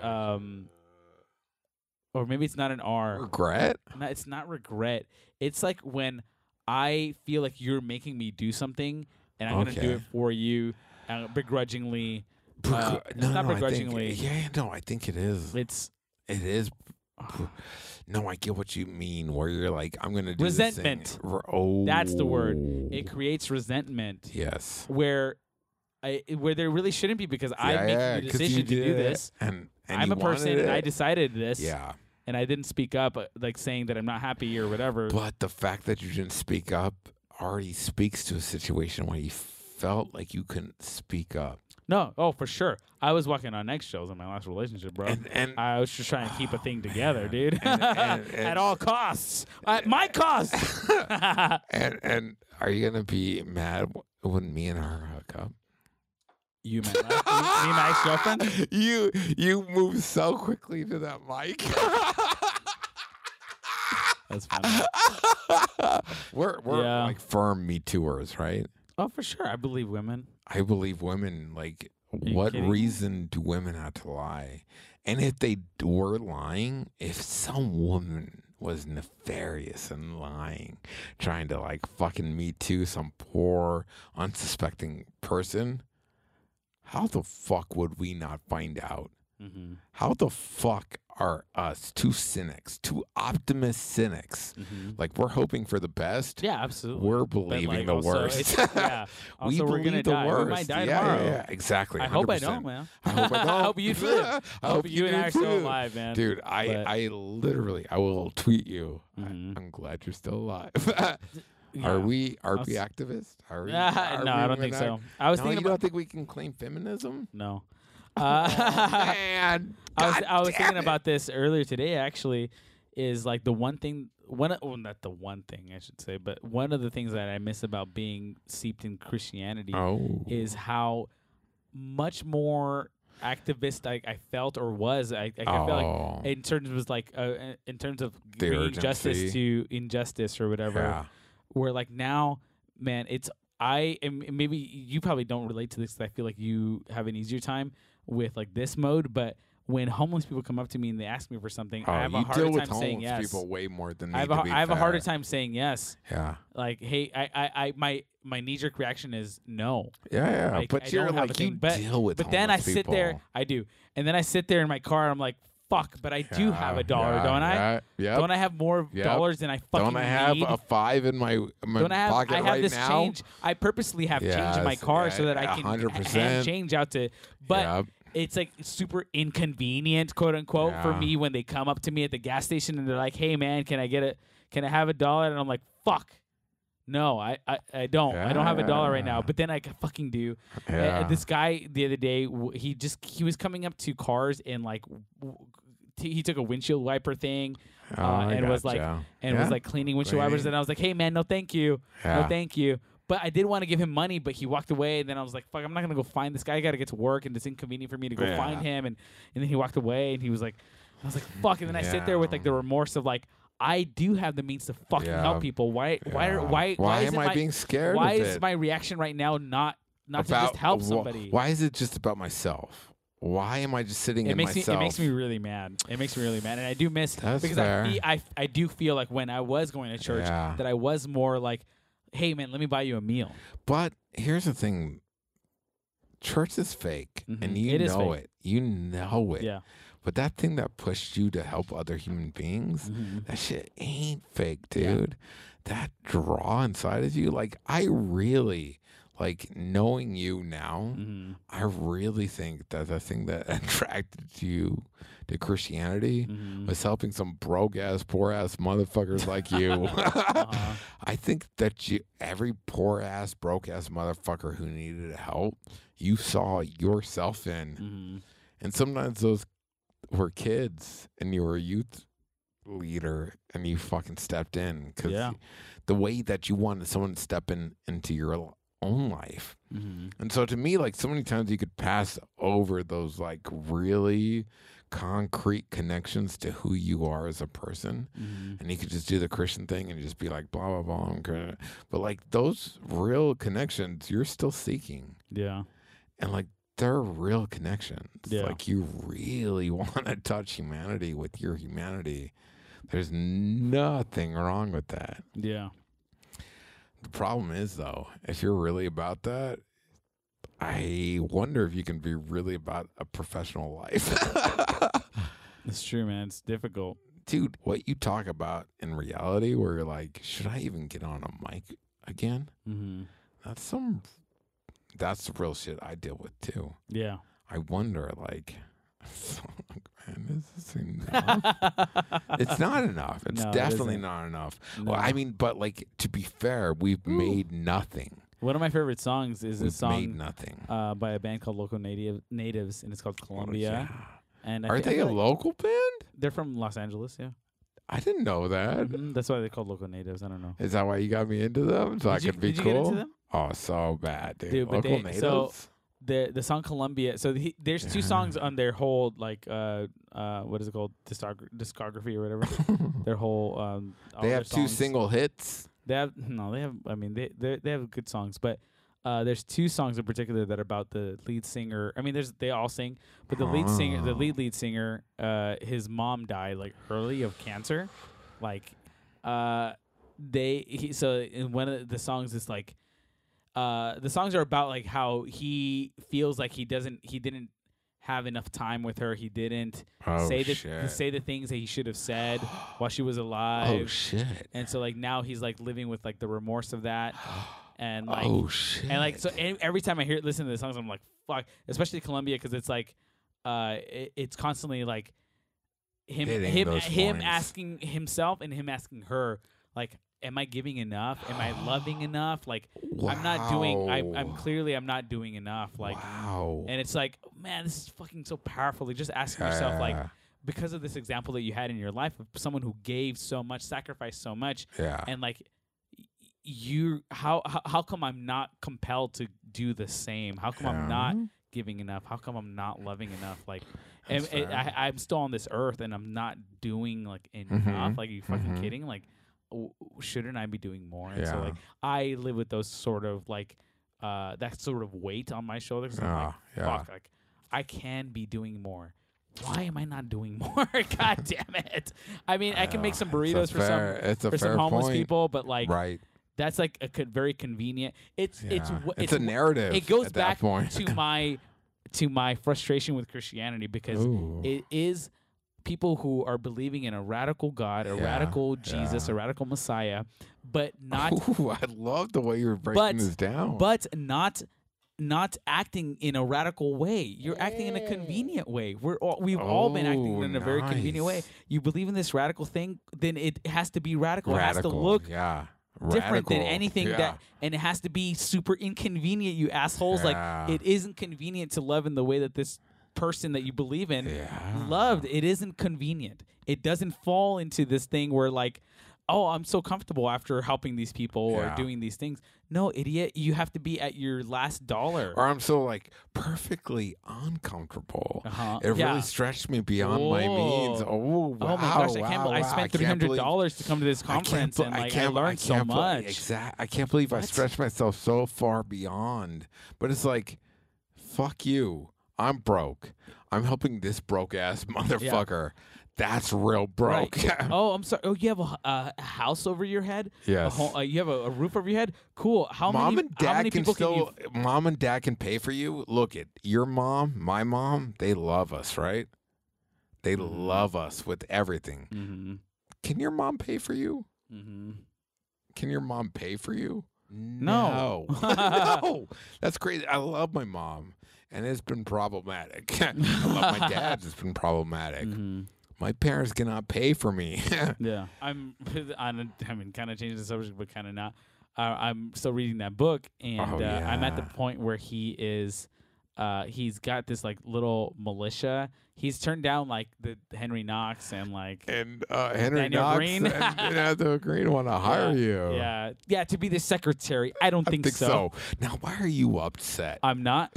or maybe it's not an R. Regret? No, it's not regret. It's like when I feel like you're making me do something, and I'm gonna do Okay. it for you, begrudgingly. No, not no, begrudgingly. I think it is. It's It is. No, I get what you mean. Where you're like, I'm gonna do Resentment. This thing. Oh, that's the word. It creates resentment. Yes. Where there really shouldn't be because I make the 'cause decision you to do did it, this. and I'm you a person wanted and I it. decided this. Yeah, And I didn't speak up, like saying that I'm not happy or whatever. but the fact that you didn't speak up already speaks to a situation where you felt like you couldn't speak up. No, oh for sure. I was walking on eggshells in my last relationship, bro. And I was just trying to keep a thing together, dude. And- At all costs. At my cost. and are you gonna be mad when me and her hook up? You met me, my ex-girlfriend? You move so quickly to that mic. That's funny. we're Yeah. like firm Me Tooers, right? Oh, for sure. I believe women. I believe women, like, you what kidding me? reason do women have to lie? And if they were lying, if some woman was nefarious and lying, trying to like fucking Me Too some poor, unsuspecting person, how the fuck would we not find out? Mm-hmm. How the fuck are us, two cynics, two optimist cynics? Mm-hmm. Like, we're hoping for the best. Yeah, absolutely. We're But, believing like, the also, worst. yeah. Also, We we're believe gonna the die. worst. We might die yeah, tomorrow. Yeah, exactly. I hope I 100%. don't, man. I hope I don't. I hope you do. I I hope you and do I are still too. alive, man. Dude, But- I literally, I will tweet you. Mhm. I'm glad you're still alive. Yeah. Are we I'll RP s- activists? Are we? No, are we I don't think women so. I was no, thinking you about don't think we can claim feminism? no. Oh, man, I was God thinking damn about this earlier today. Actually, is like the one thing. Well, not the one thing I should say, but one of the things that I miss about being seeped in Christianity Oh, is how much more activist I felt or was. I felt like in terms of in terms of The bringing justice urgency. to injustice or whatever. yeah. Where like now, man, it's maybe you probably don't relate to this 'cause I feel like you have an easier time with like this mode, but when homeless people come up to me and they ask me for something, I have a you harder deal with time saying homeless yes. people way more than me. I have to be I have a harder fair. time saying yes. Yeah, Like, hey, my knee jerk reaction is no. yeah. Like, but I you're don't have a like thing. you But- deal with. But then I homeless sit there, people. I do, and then I sit there in my car. And I'm like, fuck, but I do have a dollar, don't I? Yeah, yep. Don't I have more Yep. dollars than I fucking Don't I have need? a 5 in my Don't I pocket have right this now? change. I purposely have change in my Yes, car so that I can 100%. hand change out to. But Yep. it's like super inconvenient, quote unquote, for Yeah. me when they come up to me at the gas station and they're like, "Hey, man, can I have a dollar?" And I'm like, "Fuck." No, I don't. I don't have a dollar right now. Yeah. But then I fucking do. Yeah. This guy the other day, he was coming up to cars and like he took a windshield wiper thing I and was like gotcha. was like cleaning windshield wipers, and I was like, "Hey man, no thank you, no Yeah. thank you." But I did want to give him money, but he walked away. And then I was like, "Fuck, I'm not gonna go find this guy. I gotta get to work, and it's inconvenient for me to go Yeah. find him." And then he walked away, and he was like, "I was like, fuck." And then I sit there with like the remorse of like, I do have the means to fucking Yeah. help people. Why Why is am it I being scared? Why of is it? my reaction right now not to just help somebody? Why is it just about myself? Why am I just sitting in myself? It makes me really mad. It makes me really mad, and I do miss That's because fair. I do feel like when I was going to church Yeah. that I was more like, "Hey man, let me buy you a meal." But here's the thing: church is fake, Mhm. and you It is know fake. it. You know it. Yeah. But that thing that pushed you to help other human beings, Mhm. that shit ain't fake, Yeah. dude. That draw inside of you, like I really like knowing you now. Mhm. I really think that the thing that attracted you to Christianity Mhm. was helping some broke ass, poor ass motherfuckers like you. Uh-huh. I think that every poor ass, broke ass motherfucker who needed help, you saw yourself in. Mhm. And sometimes those were kids and you were a youth leader and you fucking stepped in because Yeah. the way that you wanted someone to step into your own life. Mhm. And so to me, like so many times you could pass over those like really concrete connections to who you are as a person. Mhm. And you could just do the Christian thing and just be like, blah, blah, blah. But like those real connections, you're still seeking. Yeah. And like they're real connections. Yeah. Like you really want to touch humanity with your humanity. There's nothing wrong with that. Yeah. The problem is, though, if you're really about that, I wonder if you can be really about a professional life. It's true, man. It's difficult. Dude, what you talk about in reality, where you're like, should I even get on a mic again? Mhm. That's the real shit I deal with, too. Yeah. I wonder, like, man, is this enough? It's not enough. It's No, it definitely isn't. not enough. No. Well, I mean, but like to be fair, we've made nothing. One of my favorite songs is We've this song made nothing. by a band called Local Natives, and it's called Columbia. Yeah. And I Are fe- I they a feel like local band? they're from Los Angeles, yeah. I didn't know that. Mhm. That's why they're called Local Natives. I don't know. Is that why you got me into them? So I Did you- could be did you cool? get into them? Oh, so bad, dude. Dude, but Local they- natives? so- The song Columbia. So there's two songs on their whole like what is it called, discography or whatever. Their whole all they their have two songs. single hits. They have I mean they have good songs, but there's two songs in particular that are about the lead singer. I mean they all sing, but the lead singer, his mom died like early of cancer. Like so in one of the songs is like the songs are about like how he feels like he didn't have enough time with her. He didn't say the things that he should have said while she was alive. Oh shit. And so like now he's like living with like the remorse of that. And like Oh shit. and like so every time I listen to the songs, I'm like fuck, especially Columbia, because it's like it's constantly like him Hitting those points. asking himself and him asking her like, am I giving enough? Am I loving enough? Like I'm not doing. I'm clearly I'm not doing enough. Like wow. and it's like, man, this is fucking so powerful. Like just asking yourself like, because of this example that you had in your life of someone who gave so much, sacrificed so much, yeah. and like how come I'm not compelled to do the same? How come I'm not giving enough? How come I'm not loving enough? Like I'm still on this earth and I'm not doing like enough. Like, are you fucking kidding? Like shouldn't I be doing more? And so like I live with those sort of like that sort of weight on my shoulders. I'm like, fuck, like I can be doing more. Why am I not doing more? God damn it! I mean, I can make some burritos for some homeless people, but like, that's like a very convenient. It's a narrative. It goes at back that point. to my frustration with Christianity, because it is people who are believing in a radical God, a radical Jesus, a radical Messiah, but not. Ooh, I love the way you're breaking this down. But not acting in a radical way. You're acting in a convenient way. We've all been acting in a very convenient way. You believe in this radical thing, then it has to be radical. It has to look different than anything that, and it has to be super inconvenient, you assholes. Like, it isn't convenient to love in the way that this person that you believe in loved. It isn't convenient. It doesn't fall into this thing where, like, oh, I'm so comfortable after helping these people or doing these things. No, idiot. You have to be at your last dollar. Or I'm so, like, perfectly uncomfortable. It really stretched me beyond my means. Oh, wow. Oh, my gosh. I spent $300 to come to this conference, and like, I learned so much. Exactly. I can't believe I stretched myself so far beyond. But it's like, fuck you. I'm broke. I'm helping this broke-ass motherfucker. That's real broke. Right. Oh, I'm sorry. Oh, you have a house over your head? Yes. You have a roof over your head? Cool. How many people can you... Mom and dad can pay for you? Look, your mom, my mom, they love us, right? They love us with everything. Mm-hmm. Can your mom pay for you? Mm-hmm. Can your mom pay for you? No. No. That's crazy. I love my mom, and it's been problematic. I love my dad. It's been problematic. Mm-hmm. My parents cannot pay for me. Yeah. I mean, kind of changing the subject, but kind of not. I'm still reading that book, and I'm at the point where he is, he's got this, like, little militia. He's turned down, like, the Henry Knox and, like... And Henry Daniel Knox Green. and the Green want to hire you. Yeah, to be the secretary. I don't think so. Now, why are you upset? I'm not.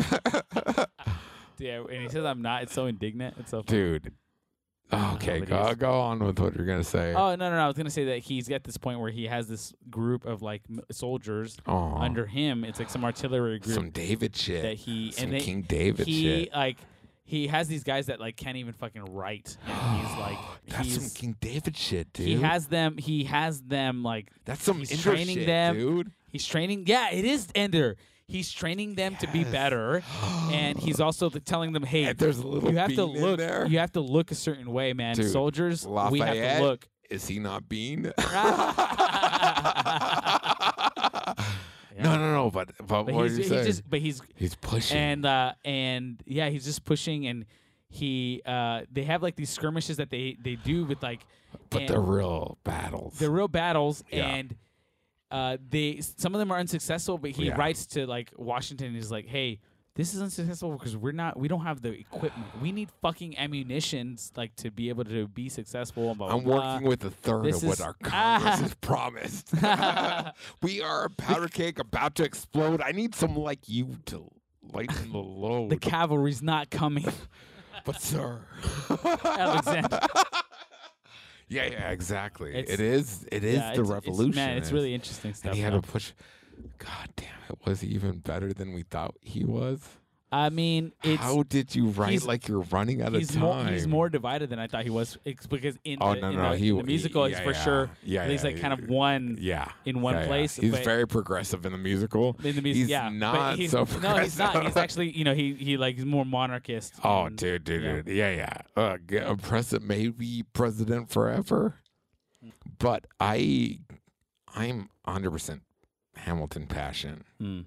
Yeah, and he says I'm not. It's so indignant. It's so funny. Dude. Okay, go on with what you're going to say. Oh, no. I was going to say that he's at this point where he has this group of, like, soldiers under him. It's like some artillery group. Some David shit. That King David shit. Like, he has these guys that, like, can't even fucking write. And he's like... That's some King David shit, dude. He has them, like... That's some he's Ender training shit, them. dude. He's training... Yeah, it is Ender. He's training them to be better, and he's also telling them, "Hey, there's a little you have to look. There. You have to look a certain way, man. Dude, Soldiers, Lafayette, we have to look." Is he not Bean? Yeah. No. But what did you say? He's pushing, and yeah, he's just pushing, and they have, like, these skirmishes that they do with, like, but they're real battles. They're real battles, yeah. And some of them are unsuccessful, but he writes to, like, Washington and is like, "Hey, this is unsuccessful because we don't have the equipment. We need fucking ammunitions, like, to be able to be successful." Blah, blah, I'm working with a third of what our Congress has promised. We are a powder cake about to explode. I need someone like you to lighten the load. The cavalry's not coming. But sir, Alexander. Yeah, exactly. It is the revolution. Man, it's really interesting stuff. And he had to push. God damn it! Was he even better than we thought he was? I mean, how did you write like you're running out of time? He's more divided than I thought he was. It's because in the musical, he's for sure. Yeah, he's like kind of one. in one place. He's very progressive in the musical. He's not so progressive. No, he's not. He's actually, he's more monarchist. Oh, dude. Yeah. President, maybe president forever. But I'm 100% Hamilton passion. Mm.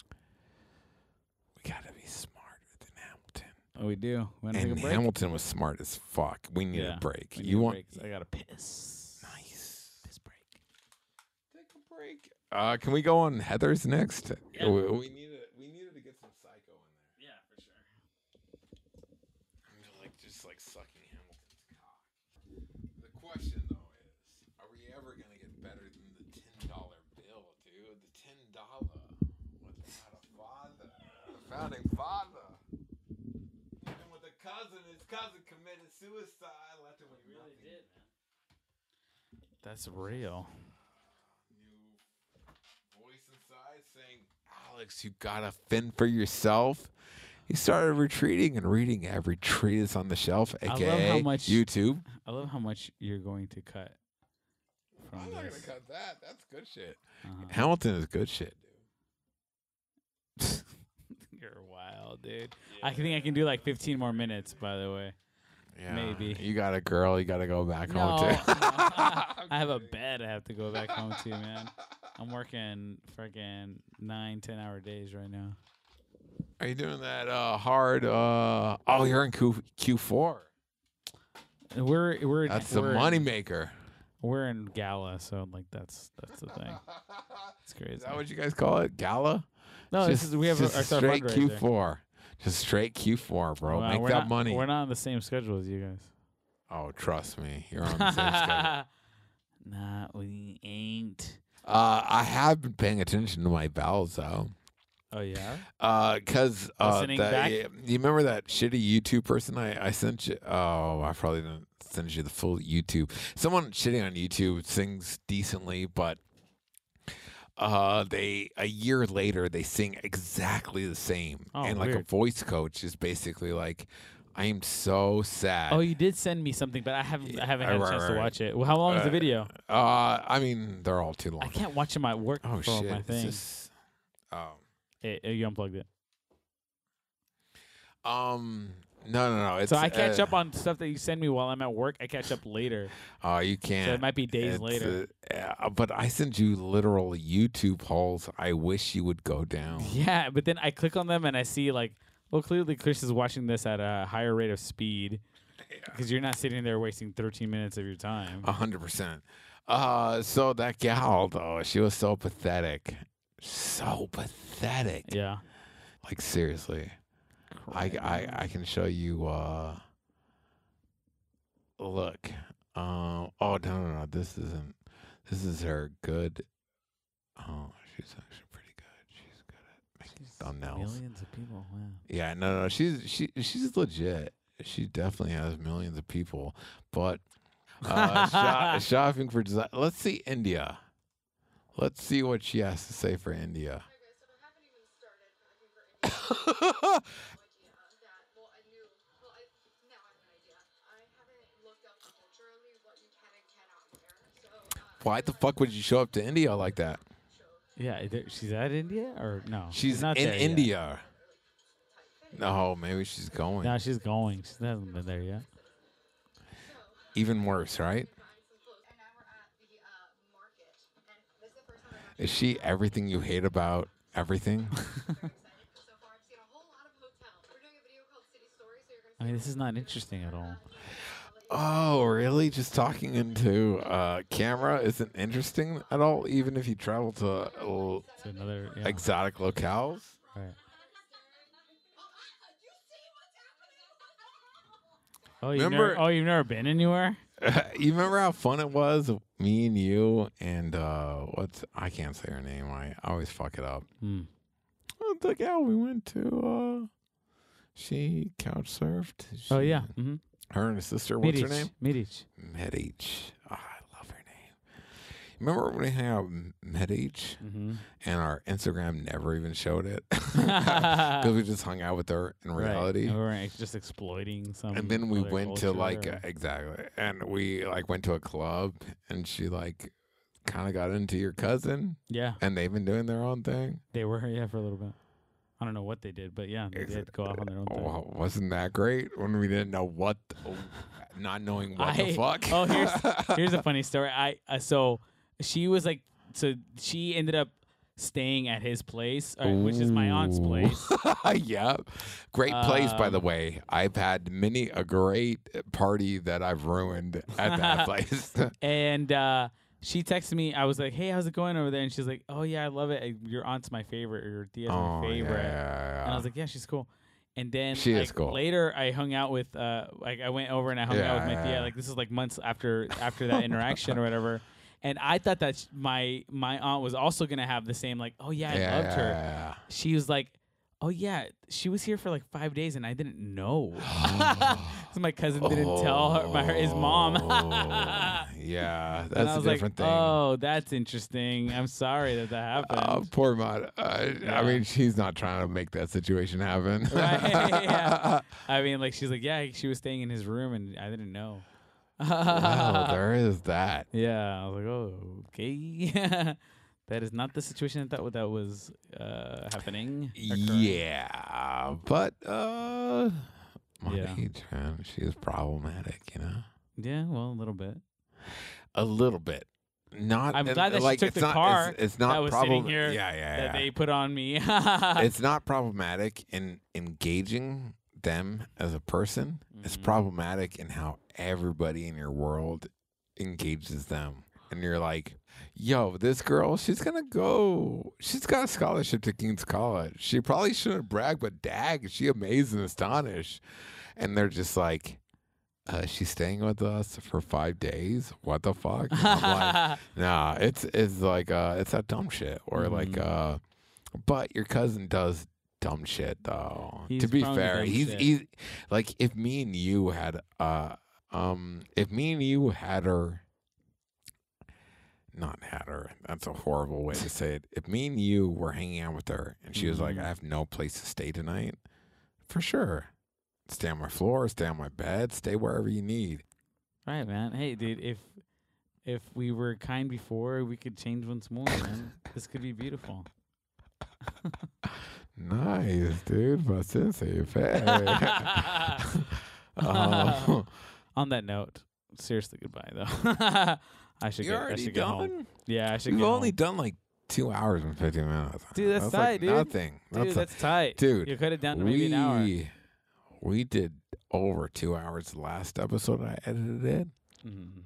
We gotta be smarter than Hamilton. Oh, we do. And Hamilton was smart as fuck. We need a break. I gotta piss. Nice. Piss break. Take a break. Can we go on Heather's next? Yeah. We needed to get some Psycho in there. Yeah, for sure. I'm just sucking Hamilton's cock. The question though is, are we ever gonna get better than the $10 bill, dude? The $10 without a father, the founding father. Even with a cousin, his cousin committed suicide. Left him with really did, man. That's real. New voice inside saying, "Alex, you gotta fend for yourself." He started retreating and reading every treatise on the shelf, aka YouTube. I love how much you're going to cut. I'm not gonna cut that. That's good shit. Hamilton is good shit, dude. You're wild, dude. Yeah. I think I can do like 15 more minutes, by the way. Yeah. Maybe. You got a girl. You got to go back No, home to. I have a bed I have to go back home to, man. I'm working freaking 9-10 hour days right now. Are you doing that hard? You're in Q4. We're That's the we're money in, maker. we're in gala, so like that's the thing. It's crazy. Is that what you guys call it? Gala? No, this Just- is we have just our straight fundraiser. Q4. Just straight Q4, bro. Make we're that not, money. We're not on the same schedule as you guys. Oh, trust me, you're on the same schedule. Nah, we ain't. I have been paying attention to my bowels though. Oh yeah. Cause Listening back? you remember that shitty YouTube person I sent you? Oh, I probably didn't send you the full YouTube. Someone shitting on YouTube sings decently, but a year later they sing exactly the same, Oh, and like a weird. voice coach is basically like, I am so sad. Oh, you did send me something, but I haven't had a right, chance to right. watch it. Well, how long is the video? I mean they're all too long. I can't watch them at work Oh for shit! my Is thing. this- oh. You unplugged it. No. It's, So I catch up on stuff that you send me while I'm at work. I catch up later. Oh, you can't. So it might be days It's, later. But I send you literal YouTube holes. I wish you would go down. Yeah, but then I click on them and I see like, well, clearly Chris is watching this at a higher rate of speed because you're not sitting there wasting 13 minutes of your time. 100%. So that gal though, she was so pathetic. So pathetic. Yeah. Like seriously. I can show you look. Oh no. This is her good. Oh, she's actually pretty good. She's good at making thumbnails. Millions of people. Wow. Yeah, no. She's legit. She definitely has millions of people. But shopping for design. Let's see India. Let's see what she has to say for India. Why the fuck would you show up to India like that? Yeah, she's at India or no? She's not in there yet. India. No, maybe she's going. No, she's going. She hasn't been there yet. Even worse, right? Is she everything you hate about everything? I mean, this is not interesting at all. Oh, really? Just talking into camera isn't interesting at all, even if you travel to It's another yeah. exotic locales? Right. Oh, you've never been anywhere? You remember how fun it was? Me and you and I can't say her name. I always fuck it up. The gal we went to, she couch surfed. Oh yeah. Mm-hmm. Her and her sister. What's her name? Midich. Medich. Oh, I love her name. Remember when we hang out with Medich Mm-hmm. and our Instagram never even showed it because we just hung out with her in reality. Right. And we were just exploiting some. And then we other went to culture like or- exactly, and we like went to a club, and she like kind of got into your cousin, yeah, and they've been doing their own thing. they were for a little bit. I don't know what they did, but yeah, they did go off on their own thing. Oh, wasn't that great when we didn't know not knowing what the fuck? Oh, here's a funny story. So she was like, so she ended up staying at his place, which is my aunt's place. Yeah, great place by the way. I've had many a great party that I've ruined at that place. And she texted me. I was like, "Hey, how's it going over there?" And she's like, "Oh yeah, I love it. Your aunt's my favorite, or your tia's my favorite." Yeah. And I was like, "Yeah, she's cool." And then She is like, cool. later, I hung out with like I went over and I hung out with my tia. Yeah. Like this is like months after that interaction or whatever. And I thought that my aunt was also gonna have the same like, "Oh yeah, I loved her." Yeah. She was like, "Oh yeah, she was here for like 5 days and I didn't know." So my cousin didn't tell her, his mom. Yeah, And that's I a was different like, thing. "Oh, that's interesting. I'm sorry that happened." Poor Maud. I Yeah. mean, she's not trying to make that situation happen. Right, yeah. I mean, like she's like, "Yeah, she was staying in his room and I didn't know." Well, there is that. Yeah, I was like, "Oh, okay." That is not the situation that was happening. occurring. Yeah, but my Yeah. age, man. She is problematic, you know? Yeah, well, a little bit. A little bit. Not. I'm and, glad that she like, took it's the not, car It's not that was sitting problem. here Yeah, yeah, that yeah. they put on me. It's not problematic in engaging them as a person. It's Mhm. problematic in how everybody in your world engages them. And you're like, yo, this girl, she's got a scholarship to King's College. She probably shouldn't brag, but dag, is she amazed and astonished. And they're just like, she's staying with us for 5 days. What the fuck? And I'm like, nah, it's like it's that dumb shit. Or like but your cousin does dumb shit though. He's To be prone to fair, dumb he's shit. like if me and you had her, not had her, that's a horrible way to say it. If me and you were hanging out with her and she was like, I have no place to stay tonight, for sure. Stay on my floor, stay on my bed, stay wherever you need. Right, man. Hey, dude, if we were kind before, we could change once more, man. This could be beautiful. Nice, dude. But sensei, oh, On that note, seriously, goodbye though. I should you're get. I already should get home. done? Yeah, I should We've get only home. done like 2 hours and 15 minutes. Dude, that's like tight, dude. nothing. Dude, that's tight. Dude, You cut it down to maybe an hour. We did over 2 hours the last episode I edited it. Mhm.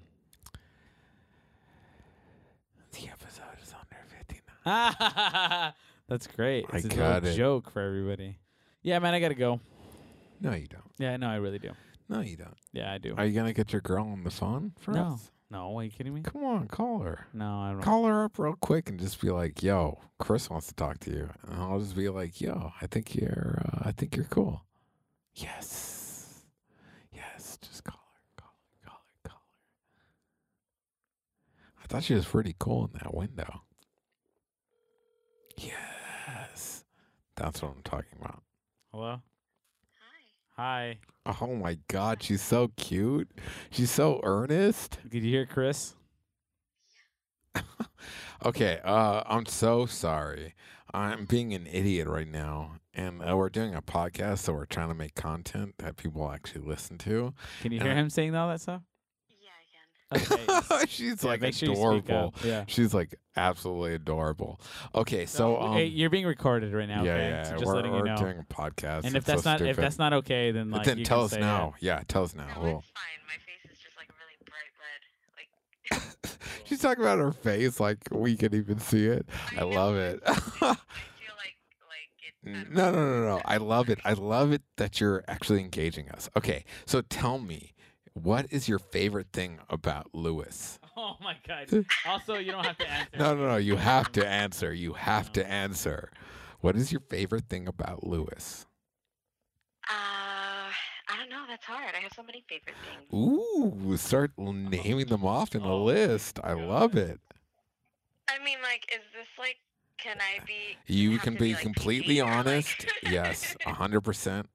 The episode is under 59. That's great. I It's a got little it. joke for everybody. Yeah, man, I gotta go. No, you don't. Yeah, no, I really do. No, you don't. Yeah, I do. Are you going to get your girl on the phone for No. us? No, are you kidding me? Come on, call her. No, I don't. Call her up real quick and just be like, "Yo, Chris wants to talk to you." And I'll just be like, "Yo, I think you're cool." Yes, yes, just call her. I thought she was pretty cool in that window. Yes, that's what I'm talking about. Hello. Hi. Oh my God, she's so cute. She's so earnest. Did you hear Chris? Okay, I'm so sorry. I'm being an idiot right now, and we're doing a podcast, so we're trying to make content that people actually listen to. Can you And hear I- him saying all that stuff? Yeah, I can. Okay. She's Yeah, like make sure you speak adorable. up. Yeah. She's like absolutely adorable. Okay, so hey, you're being recorded right now. yeah, Okay? yeah, So just we're, letting you we're know. doing a podcast. And if It's that's so not stupid. not okay, then like then you tell can us say now. Yeah, tell us now. No, Well, it's fine. My face is just like really bright red. Like she's talking about her face like we can even see it. I know, love it. I feel like it's No. I love it. I love it that you're actually engaging us. Okay, so tell me, what is your favorite thing about Lewis? Oh my God. Also, you don't have to answer. No. You have to answer. You have to answer. What is your favorite thing about Lewis? I don't know. That's hard. I have so many favorite things. Ooh, start naming them off in a list. I love it. I mean, like, is this like? Can I be? You have can to be like, completely picky or, like- honest. Yes, 100%.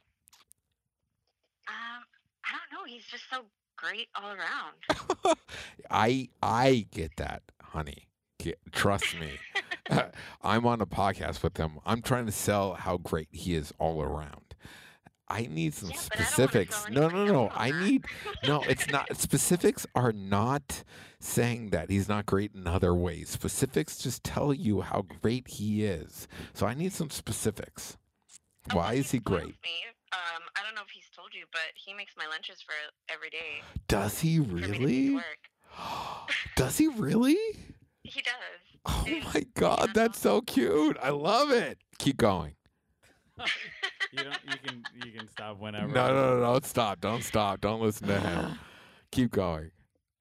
I don't know. He's just so great all around. I get that, honey. Trust me. I'm on a podcast with him. I'm trying to sell how great he is all around. I need some Yeah, but I don't wanna specifics. sell No. anybody else on I that. need no. It's not. Specifics are not saying that he's not great in other ways. Specifics just tell you how great he is. So I need some specifics. Oh, Why well, is he spoils great? Me. I don't know if he's told you, but he makes my lunches for every day. Does he For me to take to really? work. Does he really? He does. Oh Dude, my God, that's so cute. I love it. Keep going. You can stop whenever. No. Don't stop. Don't stop. Don't listen to him. Keep going.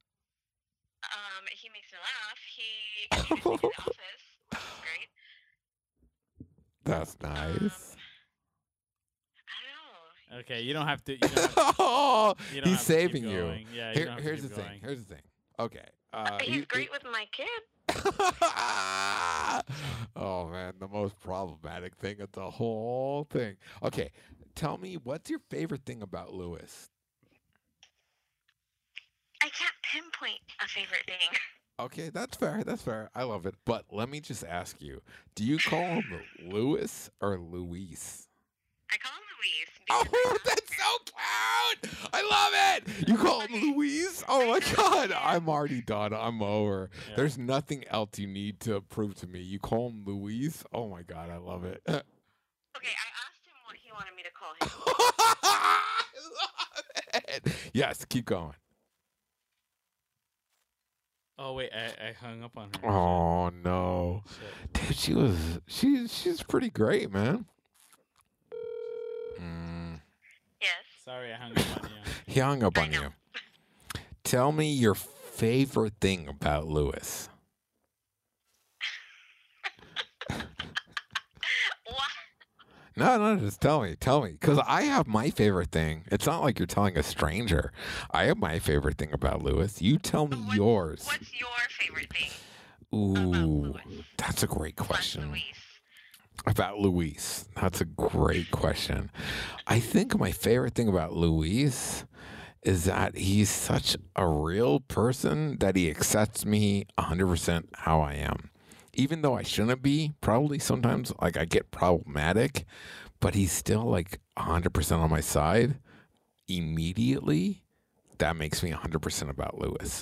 He makes me laugh. He introduced me to the office, which is great. That's nice. I don't know. Okay, you don't have to. You don't have to, Oh, you don't he's have to keep saving you. going. Yeah, you don't have to Here's the keep thing. going. Here's the thing. Okay. He's great with my kid. Oh man, the most problematic thing of the whole thing. Okay, tell me, what's your favorite thing about Lewis? I can't pinpoint a favorite thing. Okay, that's fair. That's fair. I love it. But let me just ask you: do you call him Lewis or Luis? I call him Luis Oh, favorite. that's so cute. I love it. You call him Luis? Oh my God. I'm already done. I'm over. Yeah. There's nothing else you need to prove to me. You call him Luis? Oh my God. I love it. Okay, I asked him what he wanted me to call him. I love it. Yes, keep going. Oh wait, I hung up on her. Oh no. Shit. Dude, she's pretty great, man. Yes. Sorry, I hung up on you. He hung up I on know. you. Tell me your favorite thing about Lewis. What? No, just tell me. Because I have my favorite thing. It's not like you're telling a stranger. I have my favorite thing about Lewis. You tell me yours. What's your favorite thing Ooh, Louis? that's a great question. Luis? About Luis. That's a great question. I think my favorite thing about Luis is that he's such a real person that he accepts me 100% how I am. Even though I shouldn't be, probably sometimes like I get problematic, but he's still like 100% on my side immediately. That makes me 100% about Lewis.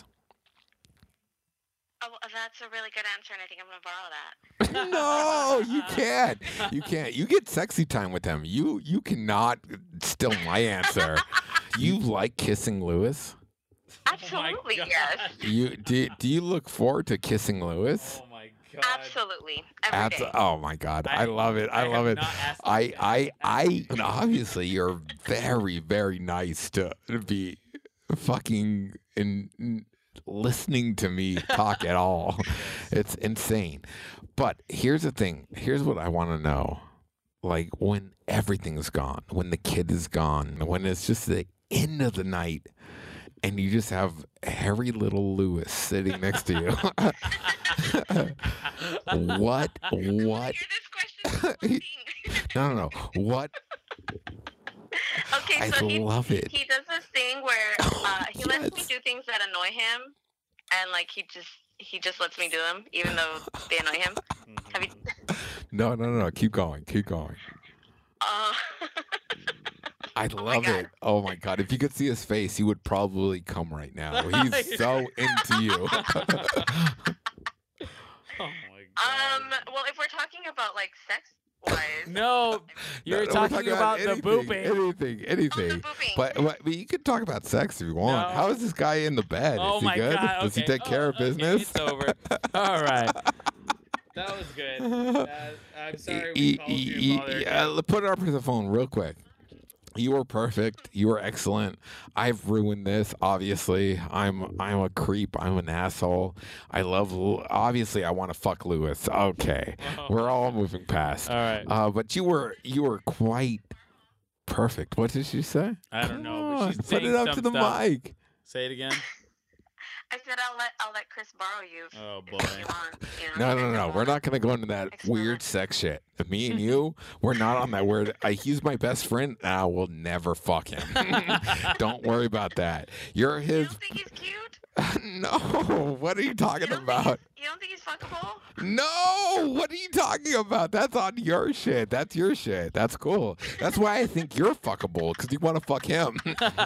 Oh, that's a really good answer, and I think I'm gonna borrow that. No, you can't. You can't. You get sexy time with him. You cannot steal my answer. You like kissing Lewis? Absolutely, God. yes. You do you look forward to kissing Lewis? Oh my God. Absolutely, every day. Oh my God, I love it. I have love it. not asked I that. and obviously you're very, very nice to be fucking listening to me talk at all. It's insane. But here's the thing. Here's what I want to know. Like when everything's gone, when the kid is gone, when it's just the end of the night and you just have hairy little Lewis sitting next to you. What? Hear this question floating. No. What? Okay, I so love it. he does this thing where he lets me Yes. do things that annoy him, and like he just lets me do them, even though they annoy him. Have you? No. Keep going. Uh, I love God. it. Oh my God. If you could see his face, he would probably come right now. He's so into you. Oh my God. well, if we're talking about like sex wise, No, you're No, we're talking about the booping. Anything. But you can talk about sex if you want. No. How is this guy in the bed? Oh is he my good? God. Does he okay. take care of Okay, business? It's over. All right. That was good. I'm sorry we called you father. Yeah, put it up to the phone real quick. You were perfect. You were excellent. I've ruined this. Obviously, I'm a creep. I'm an asshole. I love. Obviously, I want to fuck Lewis. Okay, we're all moving past. All right. But you were quite perfect. What did she say? I don't Come know, but on, she's put saying it up some to the stuff. mic. Say it again. I said I'll let Chris borrow you. Oh if boy. you want, you know, No. We're not gonna go into that Explore. weird sex shit. Me and you, we're not on that weird. He's my best friend. I will never fuck him. Don't worry about that. You're You his. don't think he's cute? No. What are you talking about? You don't think he's fuckable? No. What are you talking about? That's on your shit. That's your shit. That's cool. That's why I think you're fuckable because you want to fuck him.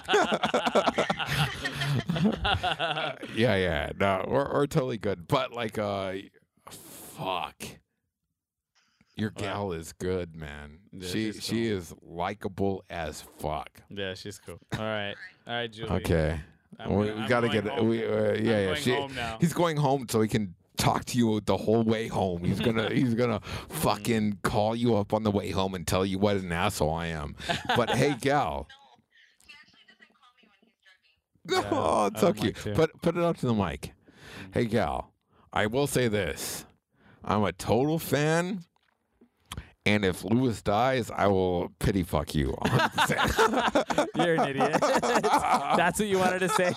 Yeah. No, we're totally good. But like, fuck. Your gal is good, man. Yeah, she she's cool. is likable as fuck. Yeah, she's cool. All right, Julie. Okay. We gotta going get home. we I'm yeah. going home now. He's going home so he can talk to you the whole way home. He's gonna fucking call you up on the way home and tell you what an asshole I am. But hey, gal. He actually doesn't call me when he's drinking. Yeah, Oh, I it's so don't like cute. to. Put it up to the mic. Hey, gal. I will say this. I'm a total fan. And if Lewis dies, I will pity fuck you. 100%. You're an idiot. That's what you wanted to say.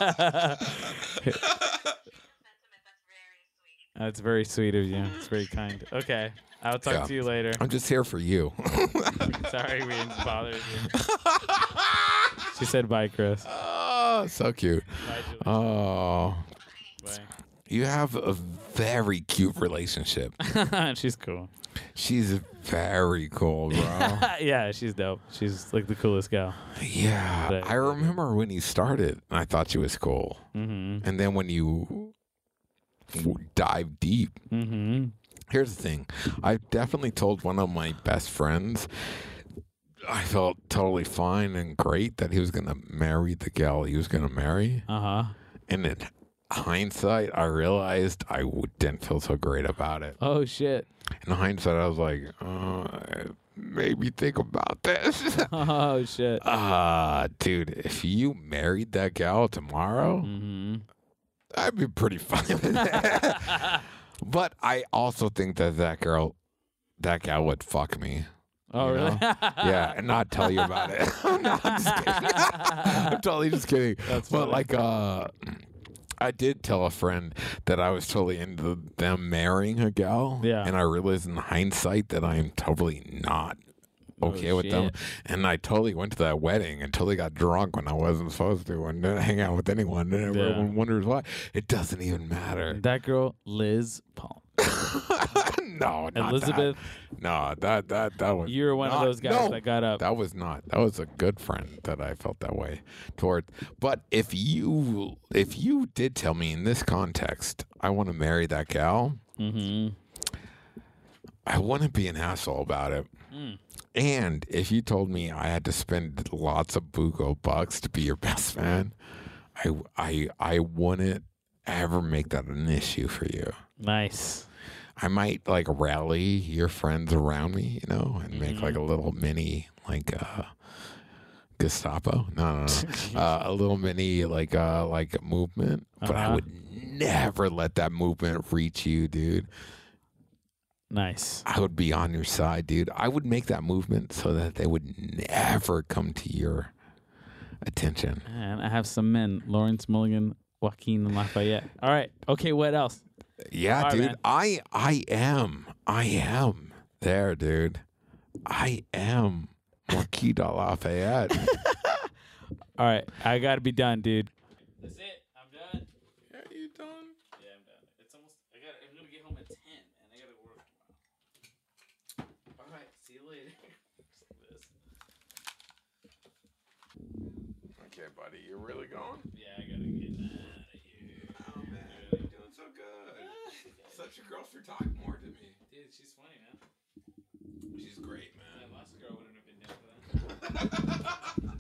That's very sweet of you. It's very kind. Okay, I'll talk Yeah. to you later. I'm just here for you. Sorry we bothered you. She said bye, Chris. Oh, so cute. Bye, Julie. Oh, Bye. you have a very cute relationship. She's cool. She's very cool, bro. Yeah, she's dope. She's like the coolest gal. Yeah, But- I remember when you started, I thought she was cool. Mm-hmm. And then when you dive deep, Mm-hmm. here's the thing. I definitely told one of my best friends I felt totally fine and great that he was going to marry the gal he was going to marry. Uh-huh. And in hindsight, I realized I didn't feel so great about it. Oh, shit. In hindsight, I was like, maybe think about this. Oh, shit. Dude, if you married that gal tomorrow, Mm-hmm. I'd be pretty fine with it. But I also think that that gal would fuck me. Oh, You really? know? Yeah, and not tell you about it. No, I'm just kidding. I'm totally just kidding. That's but funny. like, I did tell a friend that I was totally into them marrying a gal. Yeah. And I realized in hindsight that I am totally not okay with them. shit. And I totally went to that wedding and totally got drunk when I wasn't supposed to and didn't hang out with anyone. And everyone wonders why. It doesn't even matter. That girl, Liz Palm. No, not Elizabeth, that. No, that was. you're one of not- those guys no. that got up. That was not. That was a good friend that I felt that way toward. But if you did tell me in this context, I want to marry that gal, Mm-hmm. I wouldn't be an asshole about it. Mm. And if you told me I had to spend lots of buco bucks to be your best man, I wouldn't ever make that an issue for you. Nice. I might like rally your friends around me, you know, and make like a little mini like Gestapo. No. A little mini like movement. But I Uh-huh. would never let that movement reach you, dude. Nice. I would be on your side, dude. I would make that movement so that they would never come to your attention. And I have some men. Lawrence Mulligan, Joaquin Lafayette. All right. Okay, what else? Yeah, All right, dude. man. I am there, dude. I am Marquita Lafayette. All right. I got to be done, dude. That's it. I'm done. Yeah, you done? Yeah, I'm done. It's almost, I'm going to get home at 10, and I got to work tomorrow. All right. See you later. Okay, buddy, you're really going? Yeah, I got to get out of here. Oh man, you're doing so good. Such a girl for talking more to me. Dude, she's funny, man. She's great, man. That last girl wouldn't have been down for that.